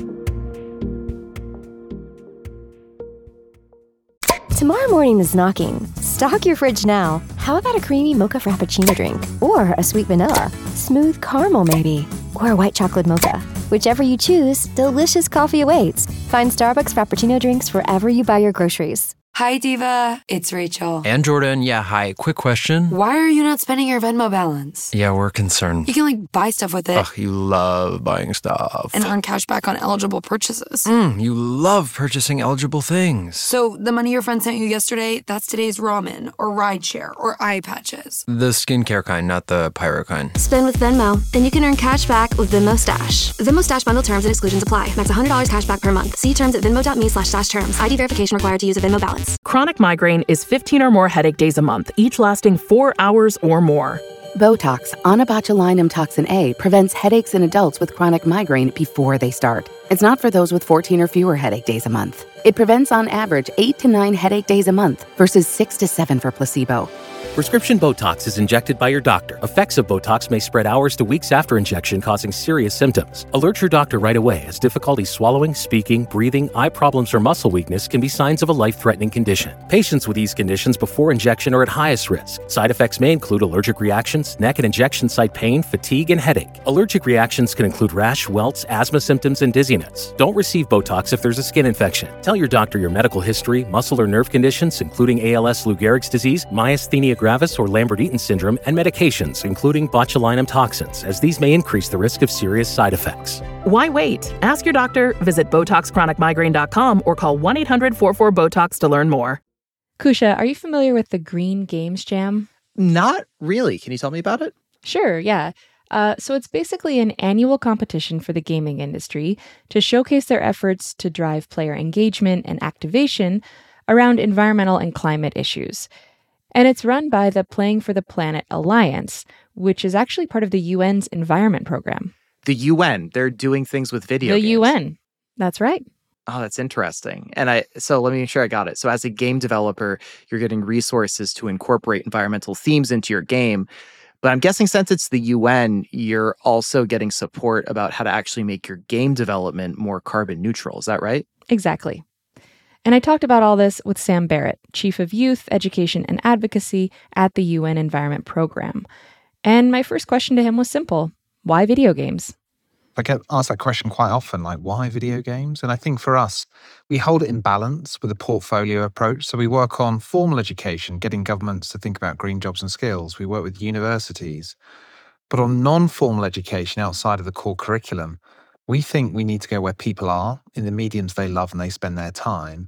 Tomorrow morning is knocking. Stock your fridge now. How about a creamy mocha frappuccino drink? Or a sweet vanilla? Smooth caramel maybe? Or a white chocolate mocha? Whichever you choose, delicious coffee awaits. Find Starbucks Frappuccino drinks wherever you buy your groceries. Hi, Diva. It's Rachel. And Jordan. Yeah, hi. Quick question. Why are you not spending your Venmo balance? Yeah, we're concerned. You can, like, buy stuff with it. Ugh, you love buying stuff. And earn cash back on eligible purchases. Mm, you love purchasing eligible things. So the money your friend sent you yesterday, that's today's ramen or rideshare or eye patches. The skincare kind, not the pyro kind. Spend with Venmo, then you can earn cash back with Venmo Stash. Venmo Stash bundle terms and exclusions apply. Max one hundred dollars cash back per month. See terms at venmo.me slash stash terms. I D verification required to use a Venmo balance. Chronic migraine is fifteen or more headache days a month, each lasting four hours or more. Botox, onabotulinum toxin A, prevents headaches in adults with chronic migraine before they start. It's not for those with fourteen or fewer headache days a month. It prevents on average eight to nine headache days a month versus six to seven for placebo. Prescription Botox is injected by your doctor. Effects of Botox may spread hours to weeks after injection, causing serious symptoms. Alert your doctor right away, as difficulty swallowing, speaking, breathing, eye problems, or muscle weakness can be signs of a life-threatening condition. Patients with these conditions before injection are at highest risk. Side effects may include allergic reactions, neck and injection site pain, fatigue, and headache. Allergic reactions can include rash, welts, asthma symptoms, and dizziness. Don't receive Botox if there's a skin infection. Tell your doctor your medical history, muscle or nerve conditions, including A L S, Lou Gehrig's disease, myasthenia gravis, or Lambert-Eaton syndrome, and medications, including botulinum toxins, as these may increase the risk of serious side effects. Why wait? Ask your doctor, visit Botox Chronic Migraine dot com, or call one eight hundred four four BOTOX to learn more. Kusha, are you familiar with the Green Games Jam? Not really. Can you tell me about it? Sure, yeah. Uh, so it's basically an annual competition for the gaming industry to showcase their efforts to drive player engagement and activation around environmental and climate issues. And it's run by the Playing for the Planet Alliance, which is actually part of the U N's environment program. The U N, they're doing things with video the games. U N, that's right. Oh, that's interesting. And I so let me make sure I got it. So as a game developer, you're getting resources to incorporate environmental themes into your game. But I'm guessing since it's the U N, you're also getting support about how to actually make your game development more carbon neutral. Is that right? Exactly. And I talked about all this with Sam Barrett, Chief of Youth, Education, and Advocacy at the U N Environment Program. And my first question to him was simple. Why video games? I get asked that question quite often, like, why video games? And I think for us, we hold it in balance with a portfolio approach. So we work on formal education, getting governments to think about green jobs and skills. We work with universities. But on non-formal education outside of the core curriculum, we think we need to go where people are, in the mediums they love and they spend their time.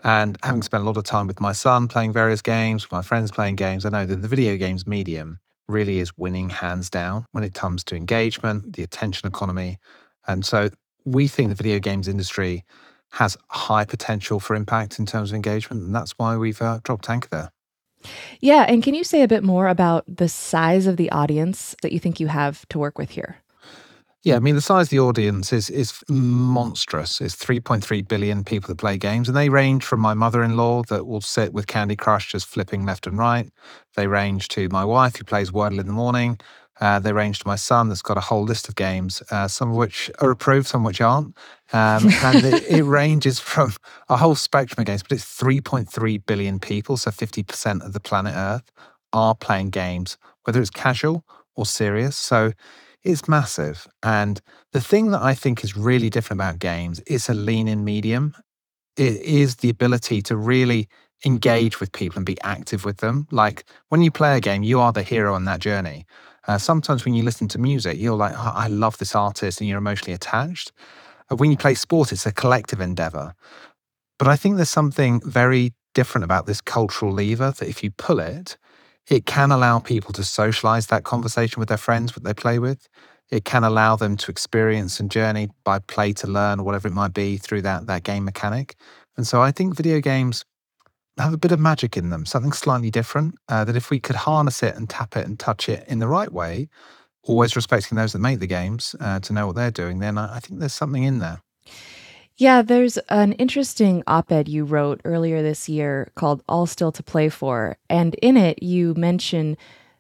And having spent a lot of time with my son playing various games, with my friends playing games, I know that the video games medium really is winning hands down when it comes to engagement, the attention economy. And so we think the video games industry has high potential for impact in terms of engagement. And that's why we've uh, dropped anchor there. Yeah. And can you say a bit more about the size of the audience that you think you have to work with here? Yeah, I mean, the size of the audience is is monstrous. It's three point three billion people that play games, and they range from my mother-in-law that will sit with Candy Crush just flipping left and right. They range to my wife who plays Wordle in the morning. Uh, they range to my son that's got a whole list of games, uh, some of which are approved, some which aren't. Um, and it, it ranges from a whole spectrum of games, but it's three point three billion people, so fifty percent of the planet Earth are playing games, whether it's casual or serious. So it's massive. And the thing that I think is really different about games is a lean-in medium. It is the ability to really engage with people and be active with them. Like when you play a game, you are the hero on that journey. Uh, sometimes when you listen to music, you're like, oh, I love this artist, and you're emotionally attached. Uh, when you play sport, it's a collective endeavor. But I think there's something very different about this cultural lever that if you pull it, it can allow people to socialize that conversation with their friends, what they play with. It can allow them to experience and journey by play to learn, or whatever it might be, through that, that game mechanic. And so I think video games have a bit of magic in them, something slightly different, uh, that if we could harness it and tap it and touch it in the right way, always respecting those that make the games uh, to know what they're doing, then I, I think there's something in there. Yeah, there's an interesting op-ed you wrote earlier this year called All Still to Play For. And in it, you mention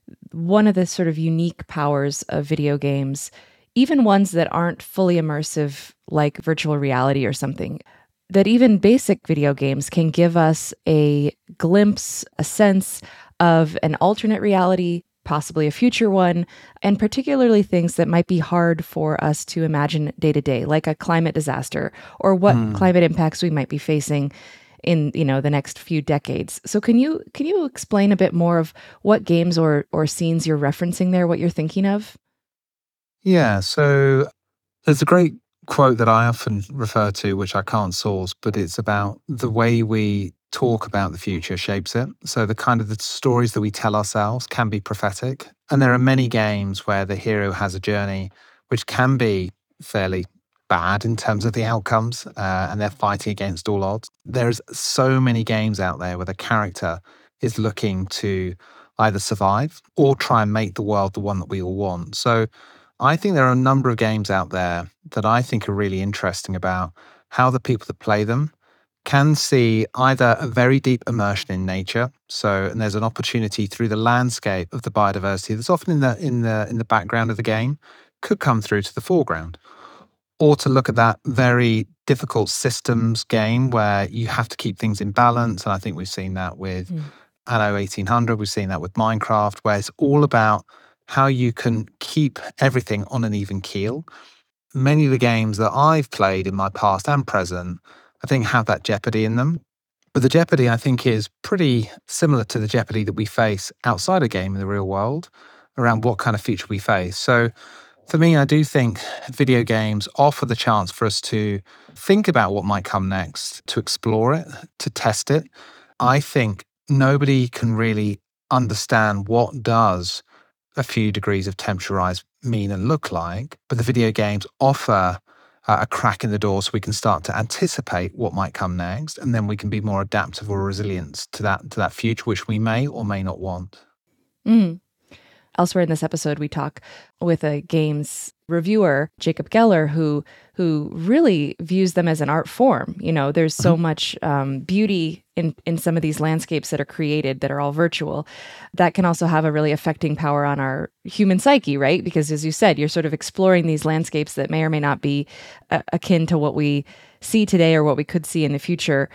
one of the sort of unique powers of video games, even ones that aren't fully immersive, like virtual reality or something, that even basic video games can give us a glimpse, a sense of an alternate reality, possibly a future one, and particularly things that might be hard for us to imagine day to day, like a climate disaster or what mm. climate impacts we might be facing in, you know, the next few decades. So can you can you explain a bit more of what games or or scenes you're referencing there, what you're thinking of? Yeah, so there's a great quote that I often refer to, which I can't source, but it's about the way we talk about the future shapes it. So the kind of the stories that we tell ourselves can be prophetic. And there are many games where the hero has a journey which can be fairly bad in terms of the outcomes, uh, and they're fighting against all odds. There's so many games out there where the character is looking to either survive or try and make the world the one that we all want. So I think there are a number of games out there that I think are really interesting about how the people that play them can see either a very deep immersion in nature. So, and there's an opportunity through the landscape of the biodiversity that's often in the in the in the background of the game, could come through to the foreground. Or to look at that very difficult systems game where you have to keep things in balance. And I think we've seen that with mm. Anno eighteen hundred, we've seen that with Minecraft, where it's all about how you can keep everything on an even keel. Many of the games that I've played in my past and present, I think have that jeopardy in them. But the jeopardy, I think, is pretty similar to the jeopardy that we face outside a game in the real world around what kind of future we face. So for me, I do think video games offer the chance for us to think about what might come next, to explore it, to test it. I think nobody can really understand what does a few degrees of temperature rise mean and look like, but the video games offer uh, a crack in the door so we can start to anticipate what might come next, and then we can be more adaptive or resilient to that to that future which we may or may not want. Mm. Elsewhere in this episode, we talk with a games reviewer, Jacob Geller, who who really views them as an art form. You know, there's so mm-hmm. much um, beauty in, in some of these landscapes that are created that are all virtual that can also have a really affecting power on our human psyche, right? Because as you said, you're sort of exploring these landscapes that may or may not be uh, akin to what we see today or what we could see in the future.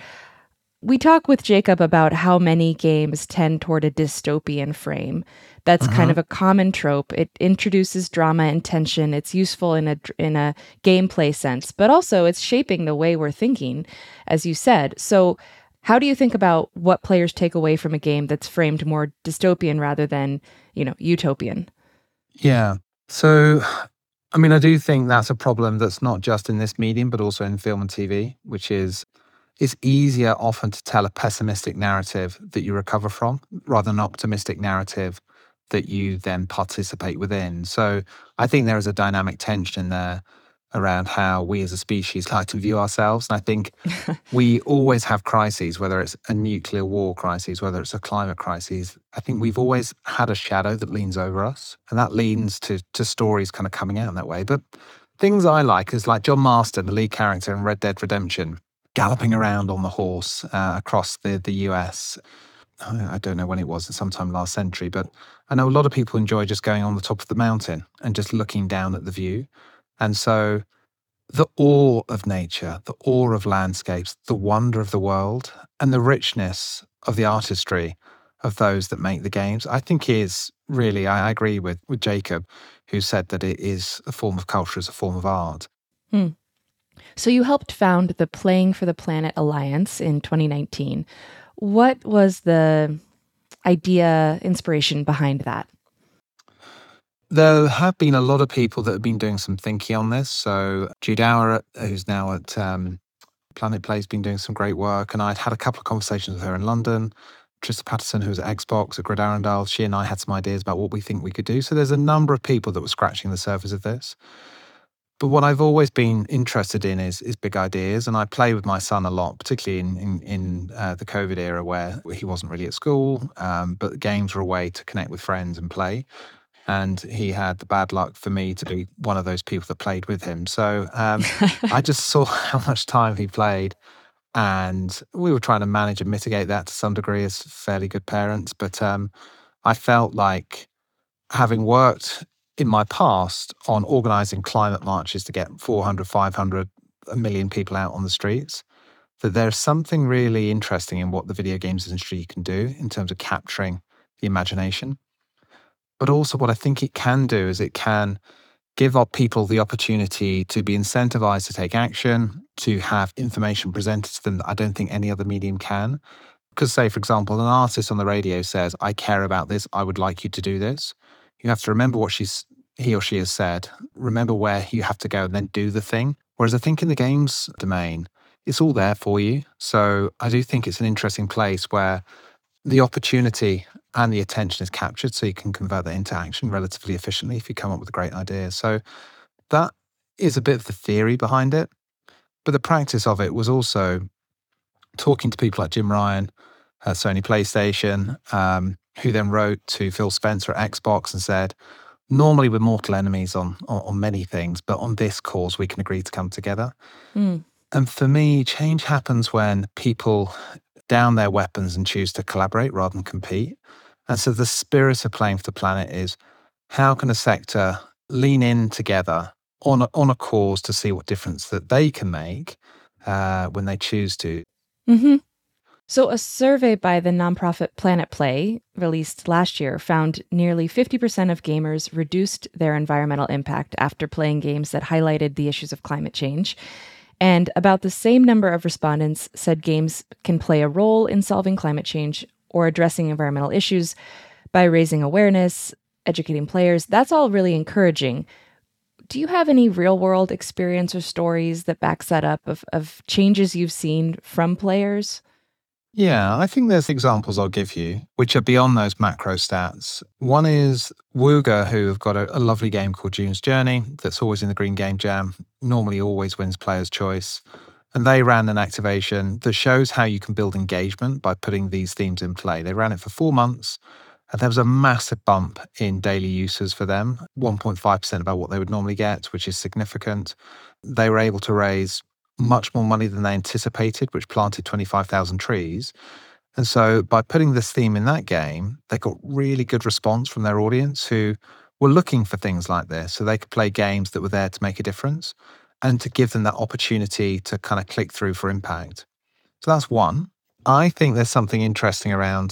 We talk with Jacob about how many games tend toward a dystopian frame. That's uh-huh. kind of a common trope. It introduces drama and tension. It's useful in a in a gameplay sense, but also it's shaping the way we're thinking, as you said. So how do you think about what players take away from a game that's framed more dystopian rather than, you know, utopian? Yeah. So, I mean, I do think that's a problem that's not just in this medium, but also in film and T V, which is, it's easier often to tell a pessimistic narrative that you recover from rather than an optimistic narrative that you then participate within. So I think there is a dynamic tension there around how we as a species like to view ourselves. And I think we always have crises, whether it's a nuclear war crisis, whether it's a climate crisis. I think we've always had a shadow that leans over us, and that leans to, to stories kind of coming out in that way. But things I like is like John Marston, the lead character in Red Dead Redemption, galloping around on the horse uh, across the, the U S. I, I don't know when it was, sometime last century, but I know a lot of people enjoy just going on the top of the mountain and just looking down at the view. And so the awe of nature, the awe of landscapes, the wonder of the world, and the richness of the artistry of those that make the games, I think is really, I agree with, with Jacob, who said that it is a form of culture, it's a form of art. Hmm. So you helped found the Playing for the Planet Alliance in twenty nineteen. What was the idea, inspiration behind that? There have been a lot of people that have been doing some thinking on this. So Jude Auer, who's now at um, Planet Play, has been doing some great work. And I'd had a couple of conversations with her in London. Trista Patterson, who was at Xbox, at Grid Arundel, she and I had some ideas about what we think we could do. So there's a number of people that were scratching the surface of this. But what I've always been interested in is is big ideas. And I play with my son a lot, particularly in, in, in uh, the COVID era where he wasn't really at school, um, but games were a way to connect with friends and play. And he had the bad luck for me to be one of those people that played with him. So um, I just saw how much time he played. And we were trying to manage and mitigate that to some degree as fairly good parents. But um, I felt like, having worked in my past on organizing climate marches to get four hundred, five hundred, a million people out on the streets, that there's something really interesting in what the video games industry can do in terms of capturing the imagination. But also what I think it can do is it can give our people the opportunity to be incentivized to take action, to have information presented to them that I don't think any other medium can. Because say, for example, an artist on the radio says, I care about this, I would like you to do this. You have to remember what she's he or she has said, remember where you have to go and then do the thing. Whereas I think in the games domain, it's all there for you. So I do think it's an interesting place where the opportunity and the attention is captured so you can convert that into action relatively efficiently if you come up with a great idea. So that is a bit of the theory behind it. But the practice of it was also talking to people like Jim Ryan at Sony PlayStation, um, who then wrote to Phil Spencer at Xbox and said, normally we're mortal enemies on, on, on many things, but on this cause we can agree to come together. Mm. And for me, change happens when people down their weapons and choose to collaborate rather than compete. And so the spirit of Playing for the Planet is, how can a sector lean in together on a, on a cause to see what difference that they can make uh, when they choose to? Mm-hmm. So a survey by the nonprofit Planet Play, released last year, found nearly fifty percent of gamers reduced their environmental impact after playing games that highlighted the issues of climate change. And about the same number of respondents said games can play a role in solving climate change or addressing environmental issues by raising awareness, educating players. That's all really encouraging. Do you have any real-world experience or stories that backs that up of, of changes you've seen from players? Yeah, I think there's examples I'll give you, which are beyond those macro stats. One is Wooga, who have got a, a lovely game called June's Journey that's always in the Green Game Jam, normally always wins Player's Choice. And they ran an activation that shows how you can build engagement by putting these themes in play. They ran it for four months, and there was a massive bump in daily users for them, one point five percent about what they would normally get, which is significant. They were able to raise much more money than they anticipated, which planted twenty-five thousand trees. And so by putting this theme in that game, they got really good response from their audience who were looking for things like this. So they could play games that were there to make a difference and to give them that opportunity to kind of click through for impact. So that's one. I think there's something interesting around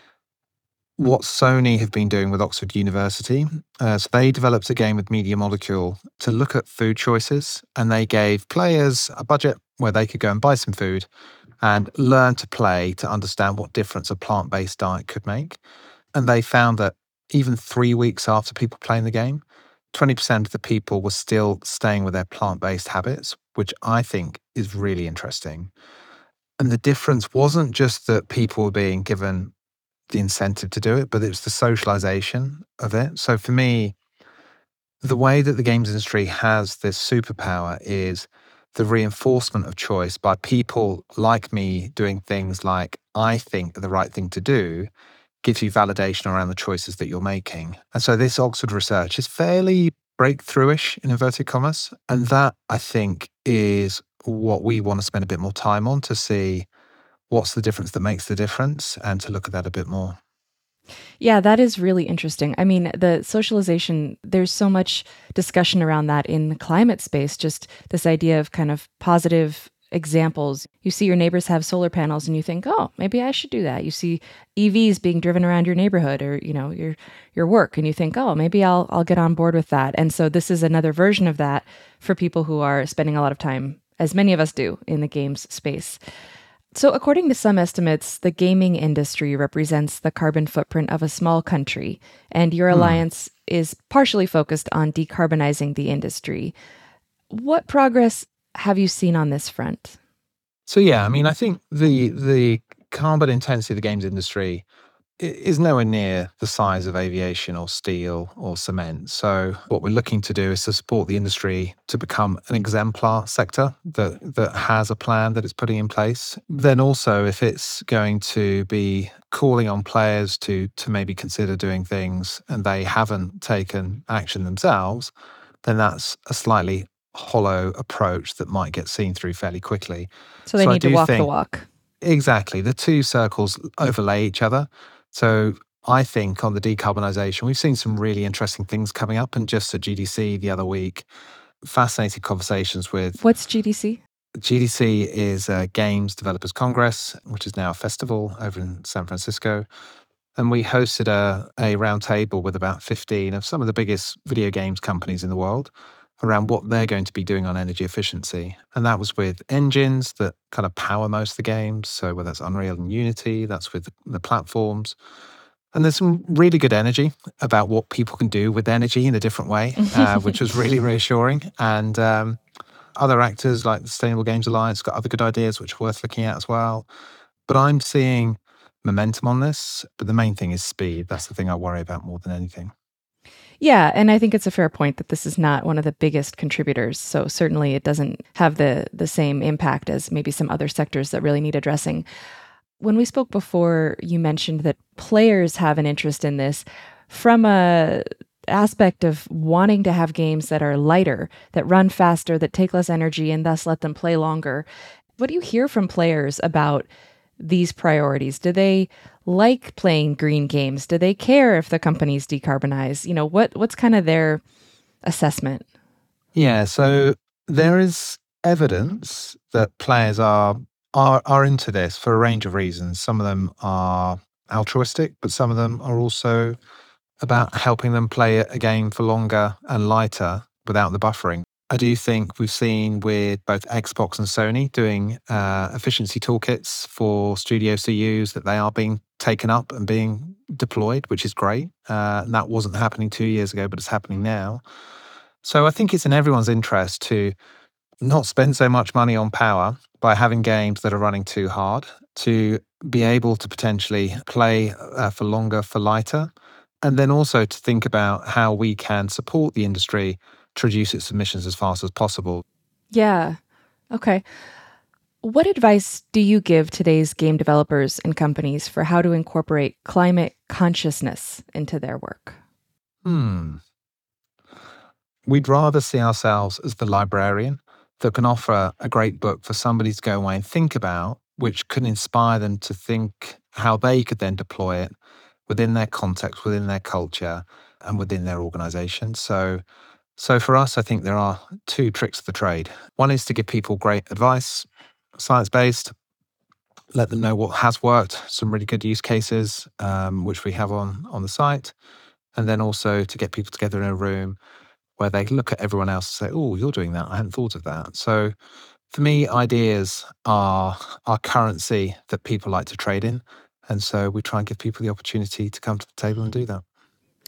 what Sony have been doing with Oxford University. Uh, so they developed a game with Media Molecule to look at food choices, and they gave players a budget where they could go and buy some food and learn to play to understand what difference a plant-based diet could make. And they found that even three weeks after people playing the game, twenty percent of the people were still staying with their plant-based habits, which I think is really interesting. And the difference wasn't just that people were being given the incentive to do it, but it was the socialization of it. So for me, the way that the games industry has this superpower is the reinforcement of choice by people like me doing things like I think are the right thing to do gives you validation around the choices that you're making. And so this Oxford research is fairly breakthrough-ish in inverted commas. And that, I think, is what we want to spend a bit more time on to see what's the difference that makes the difference and to look at that a bit more. Yeah, that is really interesting. I mean, the socialization, there's so much discussion around that in the climate space, just this idea of kind of positive examples. You see your neighbors have solar panels and you think, oh, maybe I should do that. You see E Vs being driven around your neighborhood or, you know, your your work, and you think, oh, maybe I'll I'll get on board with that. And so this is another version of that for people who are spending a lot of time, as many of us do, in the games space. So according to some estimates, the gaming industry represents the carbon footprint of a small country, and your Hmm. alliance is partially focused on decarbonizing the industry. What progress have you seen on this front? So yeah, I mean, I think the the carbon intensity of the games industry i- is nowhere near the size of aviation or steel or cement. So what we're looking to do is to support the industry to become an exemplar sector that that has a plan that it's putting in place. Then also, if it's going to be calling on players to to maybe consider doing things and they haven't taken action themselves, then that's a slightly hollow approach that might get seen through fairly quickly. So they I need to do walk the think- walk. Exactly. The two circles overlay each other. So I think on the decarbonisation, we've seen some really interesting things coming up. And just at G D C the other week, fascinating conversations with What's G D C? G D C is a Games Developers Congress, which is now a festival over in San Francisco. And we hosted a, a roundtable with about fifteen of some of the biggest video games companies in the world around what they're going to be doing on energy efficiency. And that was with engines that kind of power most of the games. So whether that's Unreal and Unity, that's with the platforms. And there's some really good energy about what people can do with energy in a different way, uh, which was really reassuring. And um, other actors like the Sustainable Games Alliance got other good ideas, which are worth looking at as well. But I'm seeing momentum on this. But the main thing is speed. That's the thing I worry about more than anything. Yeah, and I think it's a fair point that this is not one of the biggest contributors. So certainly it doesn't have the the same impact as maybe some other sectors that really need addressing. When we spoke before, you mentioned that players have an interest in this from a aspect of wanting to have games that are lighter, that run faster, that take less energy, and thus let them play longer. What do you hear from players about these priorities? Do they like playing green games? Do they care if the companies decarbonize? You know, what what's kind of their assessment? Yeah, so there is evidence that players are are are into this for a range of reasons. Some of them are altruistic, but some of them are also about helping them play a game for longer and lighter without the buffering. I do think we've seen with both Xbox and Sony doing uh, efficiency toolkits for studio C Us that they are being taken up and being deployed, which is great. Uh, and that wasn't happening two years ago, but it's happening now. So I think it's in everyone's interest to not spend so much money on power by having games that are running too hard, to be able to potentially play uh, for longer, for lighter, and then also to think about how we can support the industry to reduce its emissions as fast as possible. Yeah. Okay. What advice do you give today's game developers and companies for how to incorporate climate consciousness into their work? Hmm. We'd rather see ourselves as the librarian that can offer a great book for somebody to go away and think about, which can inspire them to think how they could then deploy it within their context, within their culture, and within their organization. So, so for us, I think there are two tricks of the trade. One is to give people great advice, science-based, let them know what has worked, some really good use cases, um, which we have on, on the site. And then also to get people together in a room where they look at everyone else and say, oh, you're doing that. I hadn't thought of that. So for me, ideas are are currency that people like to trade in. And so we try and give people the opportunity to come to the table and do that.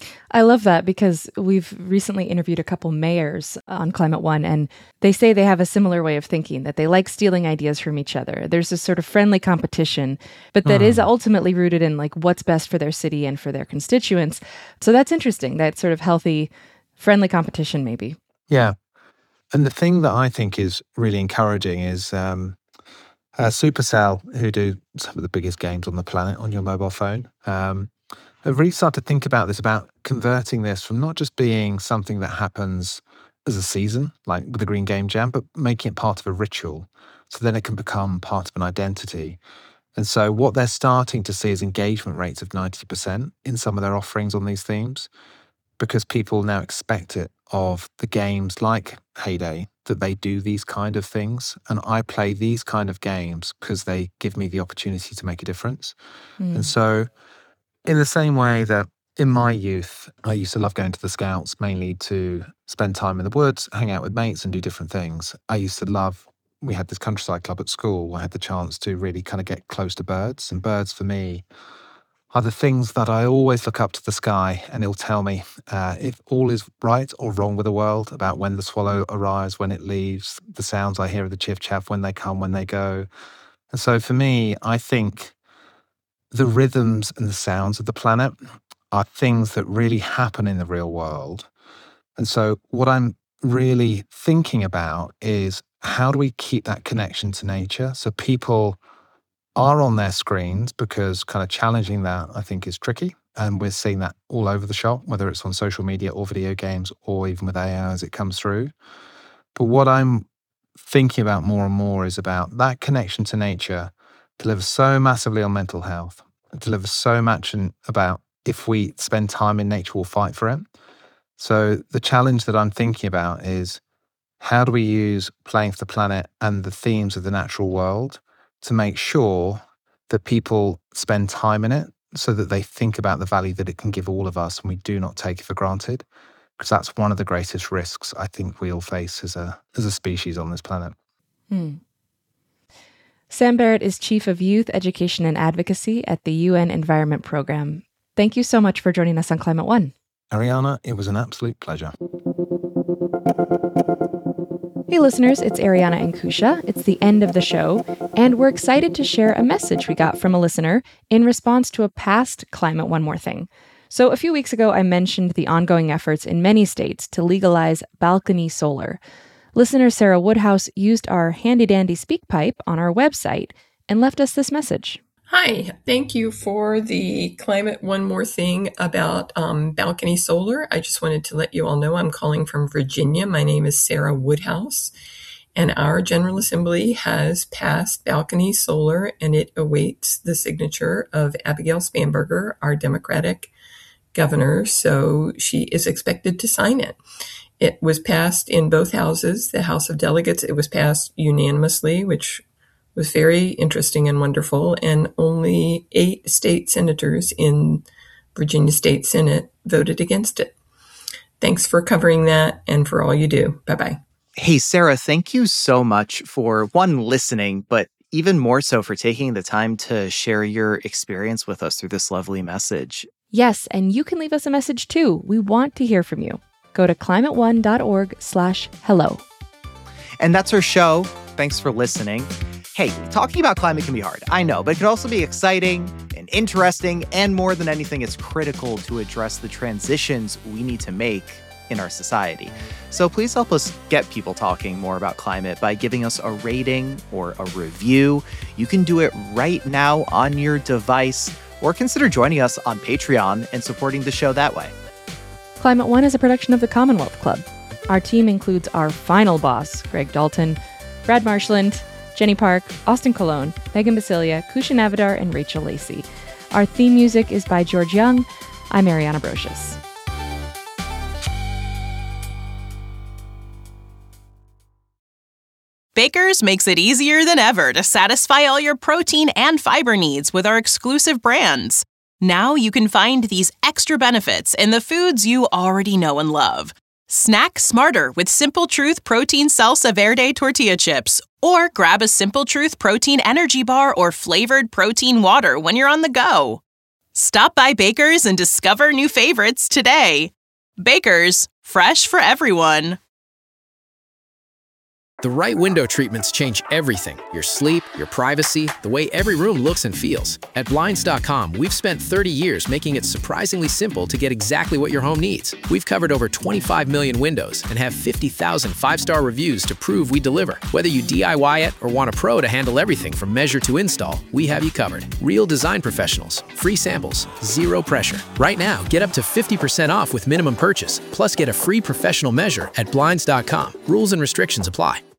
I love that because we've recently interviewed a couple mayors on Climate One, and they say they have a similar way of thinking, that they like stealing ideas from each other. There's this sort of friendly competition, but that mm. is ultimately rooted in like what's best for their city and for their constituents. So that's interesting, that sort of healthy, friendly competition maybe. Yeah. And the thing that I think is really encouraging is um, uh, Supercell, who do some of the biggest games on the planet on your mobile phone, um, I've really started to think about this, about converting this from not just being something that happens as a season, like with the Green Game Jam, but making it part of a ritual. So then it can become part of an identity. And so what they're starting to see is engagement rates of ninety percent in some of their offerings on these themes, because people now expect it of the games like Hay Day, that they do these kind of things. And I play these kind of games because they give me the opportunity to make a difference. Mm. And so in the same way that in my youth, I used to love going to the Scouts mainly to spend time in the woods, hang out with mates and do different things. I used to love, we had this countryside club at school. I had the chance to really kind of get close to birds. And birds for me are the things that I always look up to the sky and it'll tell me uh, if all is right or wrong with the world, about when the swallow arrives, when it leaves, the sounds I hear of the chiff-chaff, when they come, when they go. And so for me, I think the rhythms and the sounds of the planet are things that really happen in the real world. And so what I'm really thinking about is how do we keep that connection to nature? So people are on their screens because kind of challenging that, I think, is tricky. And we're seeing that all over the shop, whether it's on social media or video games or even with A I as it comes through. But what I'm thinking about more and more is about that connection to nature delivers so massively on mental health. It delivers so much in, about if we spend time in nature, we'll fight for it. So the challenge that I'm thinking about is how do we use Playing for the Planet and the themes of the natural world to make sure that people spend time in it so that they think about the value that it can give all of us and we do not take it for granted. Because that's one of the greatest risks I think we all face as a as a species on this planet. Hmm. Sam Barrett is Chief of Youth Education and Advocacy at the U N Environment Program. Thank you so much for joining us on Climate One. Ariana, it was an absolute pleasure. Hey listeners, it's Ariana and Kusha. It's the end of the show, and we're excited to share a message we got from a listener in response to a past Climate One More Thing. So a few weeks ago, I mentioned the ongoing efforts in many states to legalize balcony solar. Listener Sarah Woodhouse used our handy-dandy speak pipe on our website and left us this message. Hi, thank you for the Climate One More Thing about um, balcony solar. I just wanted to let you all know I'm calling from Virginia. My name is Sarah Woodhouse, and our General Assembly has passed balcony solar, and it awaits the signature of Abigail Spanberger, our Democratic governor, so she is expected to sign it. It was passed in both houses, the House of Delegates. It was passed unanimously, which was very interesting and wonderful. And only eight state senators in Virginia State Senate voted against it. Thanks for covering that and for all you do. Bye-bye. Hey, Sarah, thank you so much for, one, listening, but even more so for taking the time to share your experience with us through this lovely message. Yes, and you can leave us a message too. We want to hear from you. Go to climate one dot org slash hello. And that's our show. Thanks for listening. Hey, talking about climate can be hard, I know, but it can also be exciting and interesting, and more than anything, it's critical to address the transitions we need to make in our society. So please help us get people talking more about climate by giving us a rating or a review. You can do it right now on your device, or consider joining us on Patreon and supporting the show that way. Climate One is a production of the Commonwealth Club. Our team includes our final boss, Greg Dalton, Brad Marshland, Jenny Park, Austin Colon, Megan Basilia, Kusha Navidar, and Rachel Lacey. Our theme music is by George Young. I'm Ariana Brocious. Baker's makes it easier than ever to satisfy all your protein and fiber needs with our exclusive brands. Now you can find these extra benefits in the foods you already know and love. Snack smarter with Simple Truth Protein Salsa Verde tortilla chips, or grab a Simple Truth Protein Energy Bar or flavored protein water when you're on the go. Stop by Baker's and discover new favorites today. Baker's, fresh for everyone. The right window treatments change everything. Your sleep, your privacy, the way every room looks and feels. At Blinds dot com, we've spent thirty years making it surprisingly simple to get exactly what your home needs. We've covered over twenty-five million windows and have fifty thousand five-star reviews to prove we deliver. Whether you D I Y it or want a pro to handle everything from measure to install, we have you covered. Real design professionals, free samples, zero pressure. Right now, get up to fifty percent off with minimum purchase, plus get a free professional measure at Blinds dot com. Rules and restrictions apply.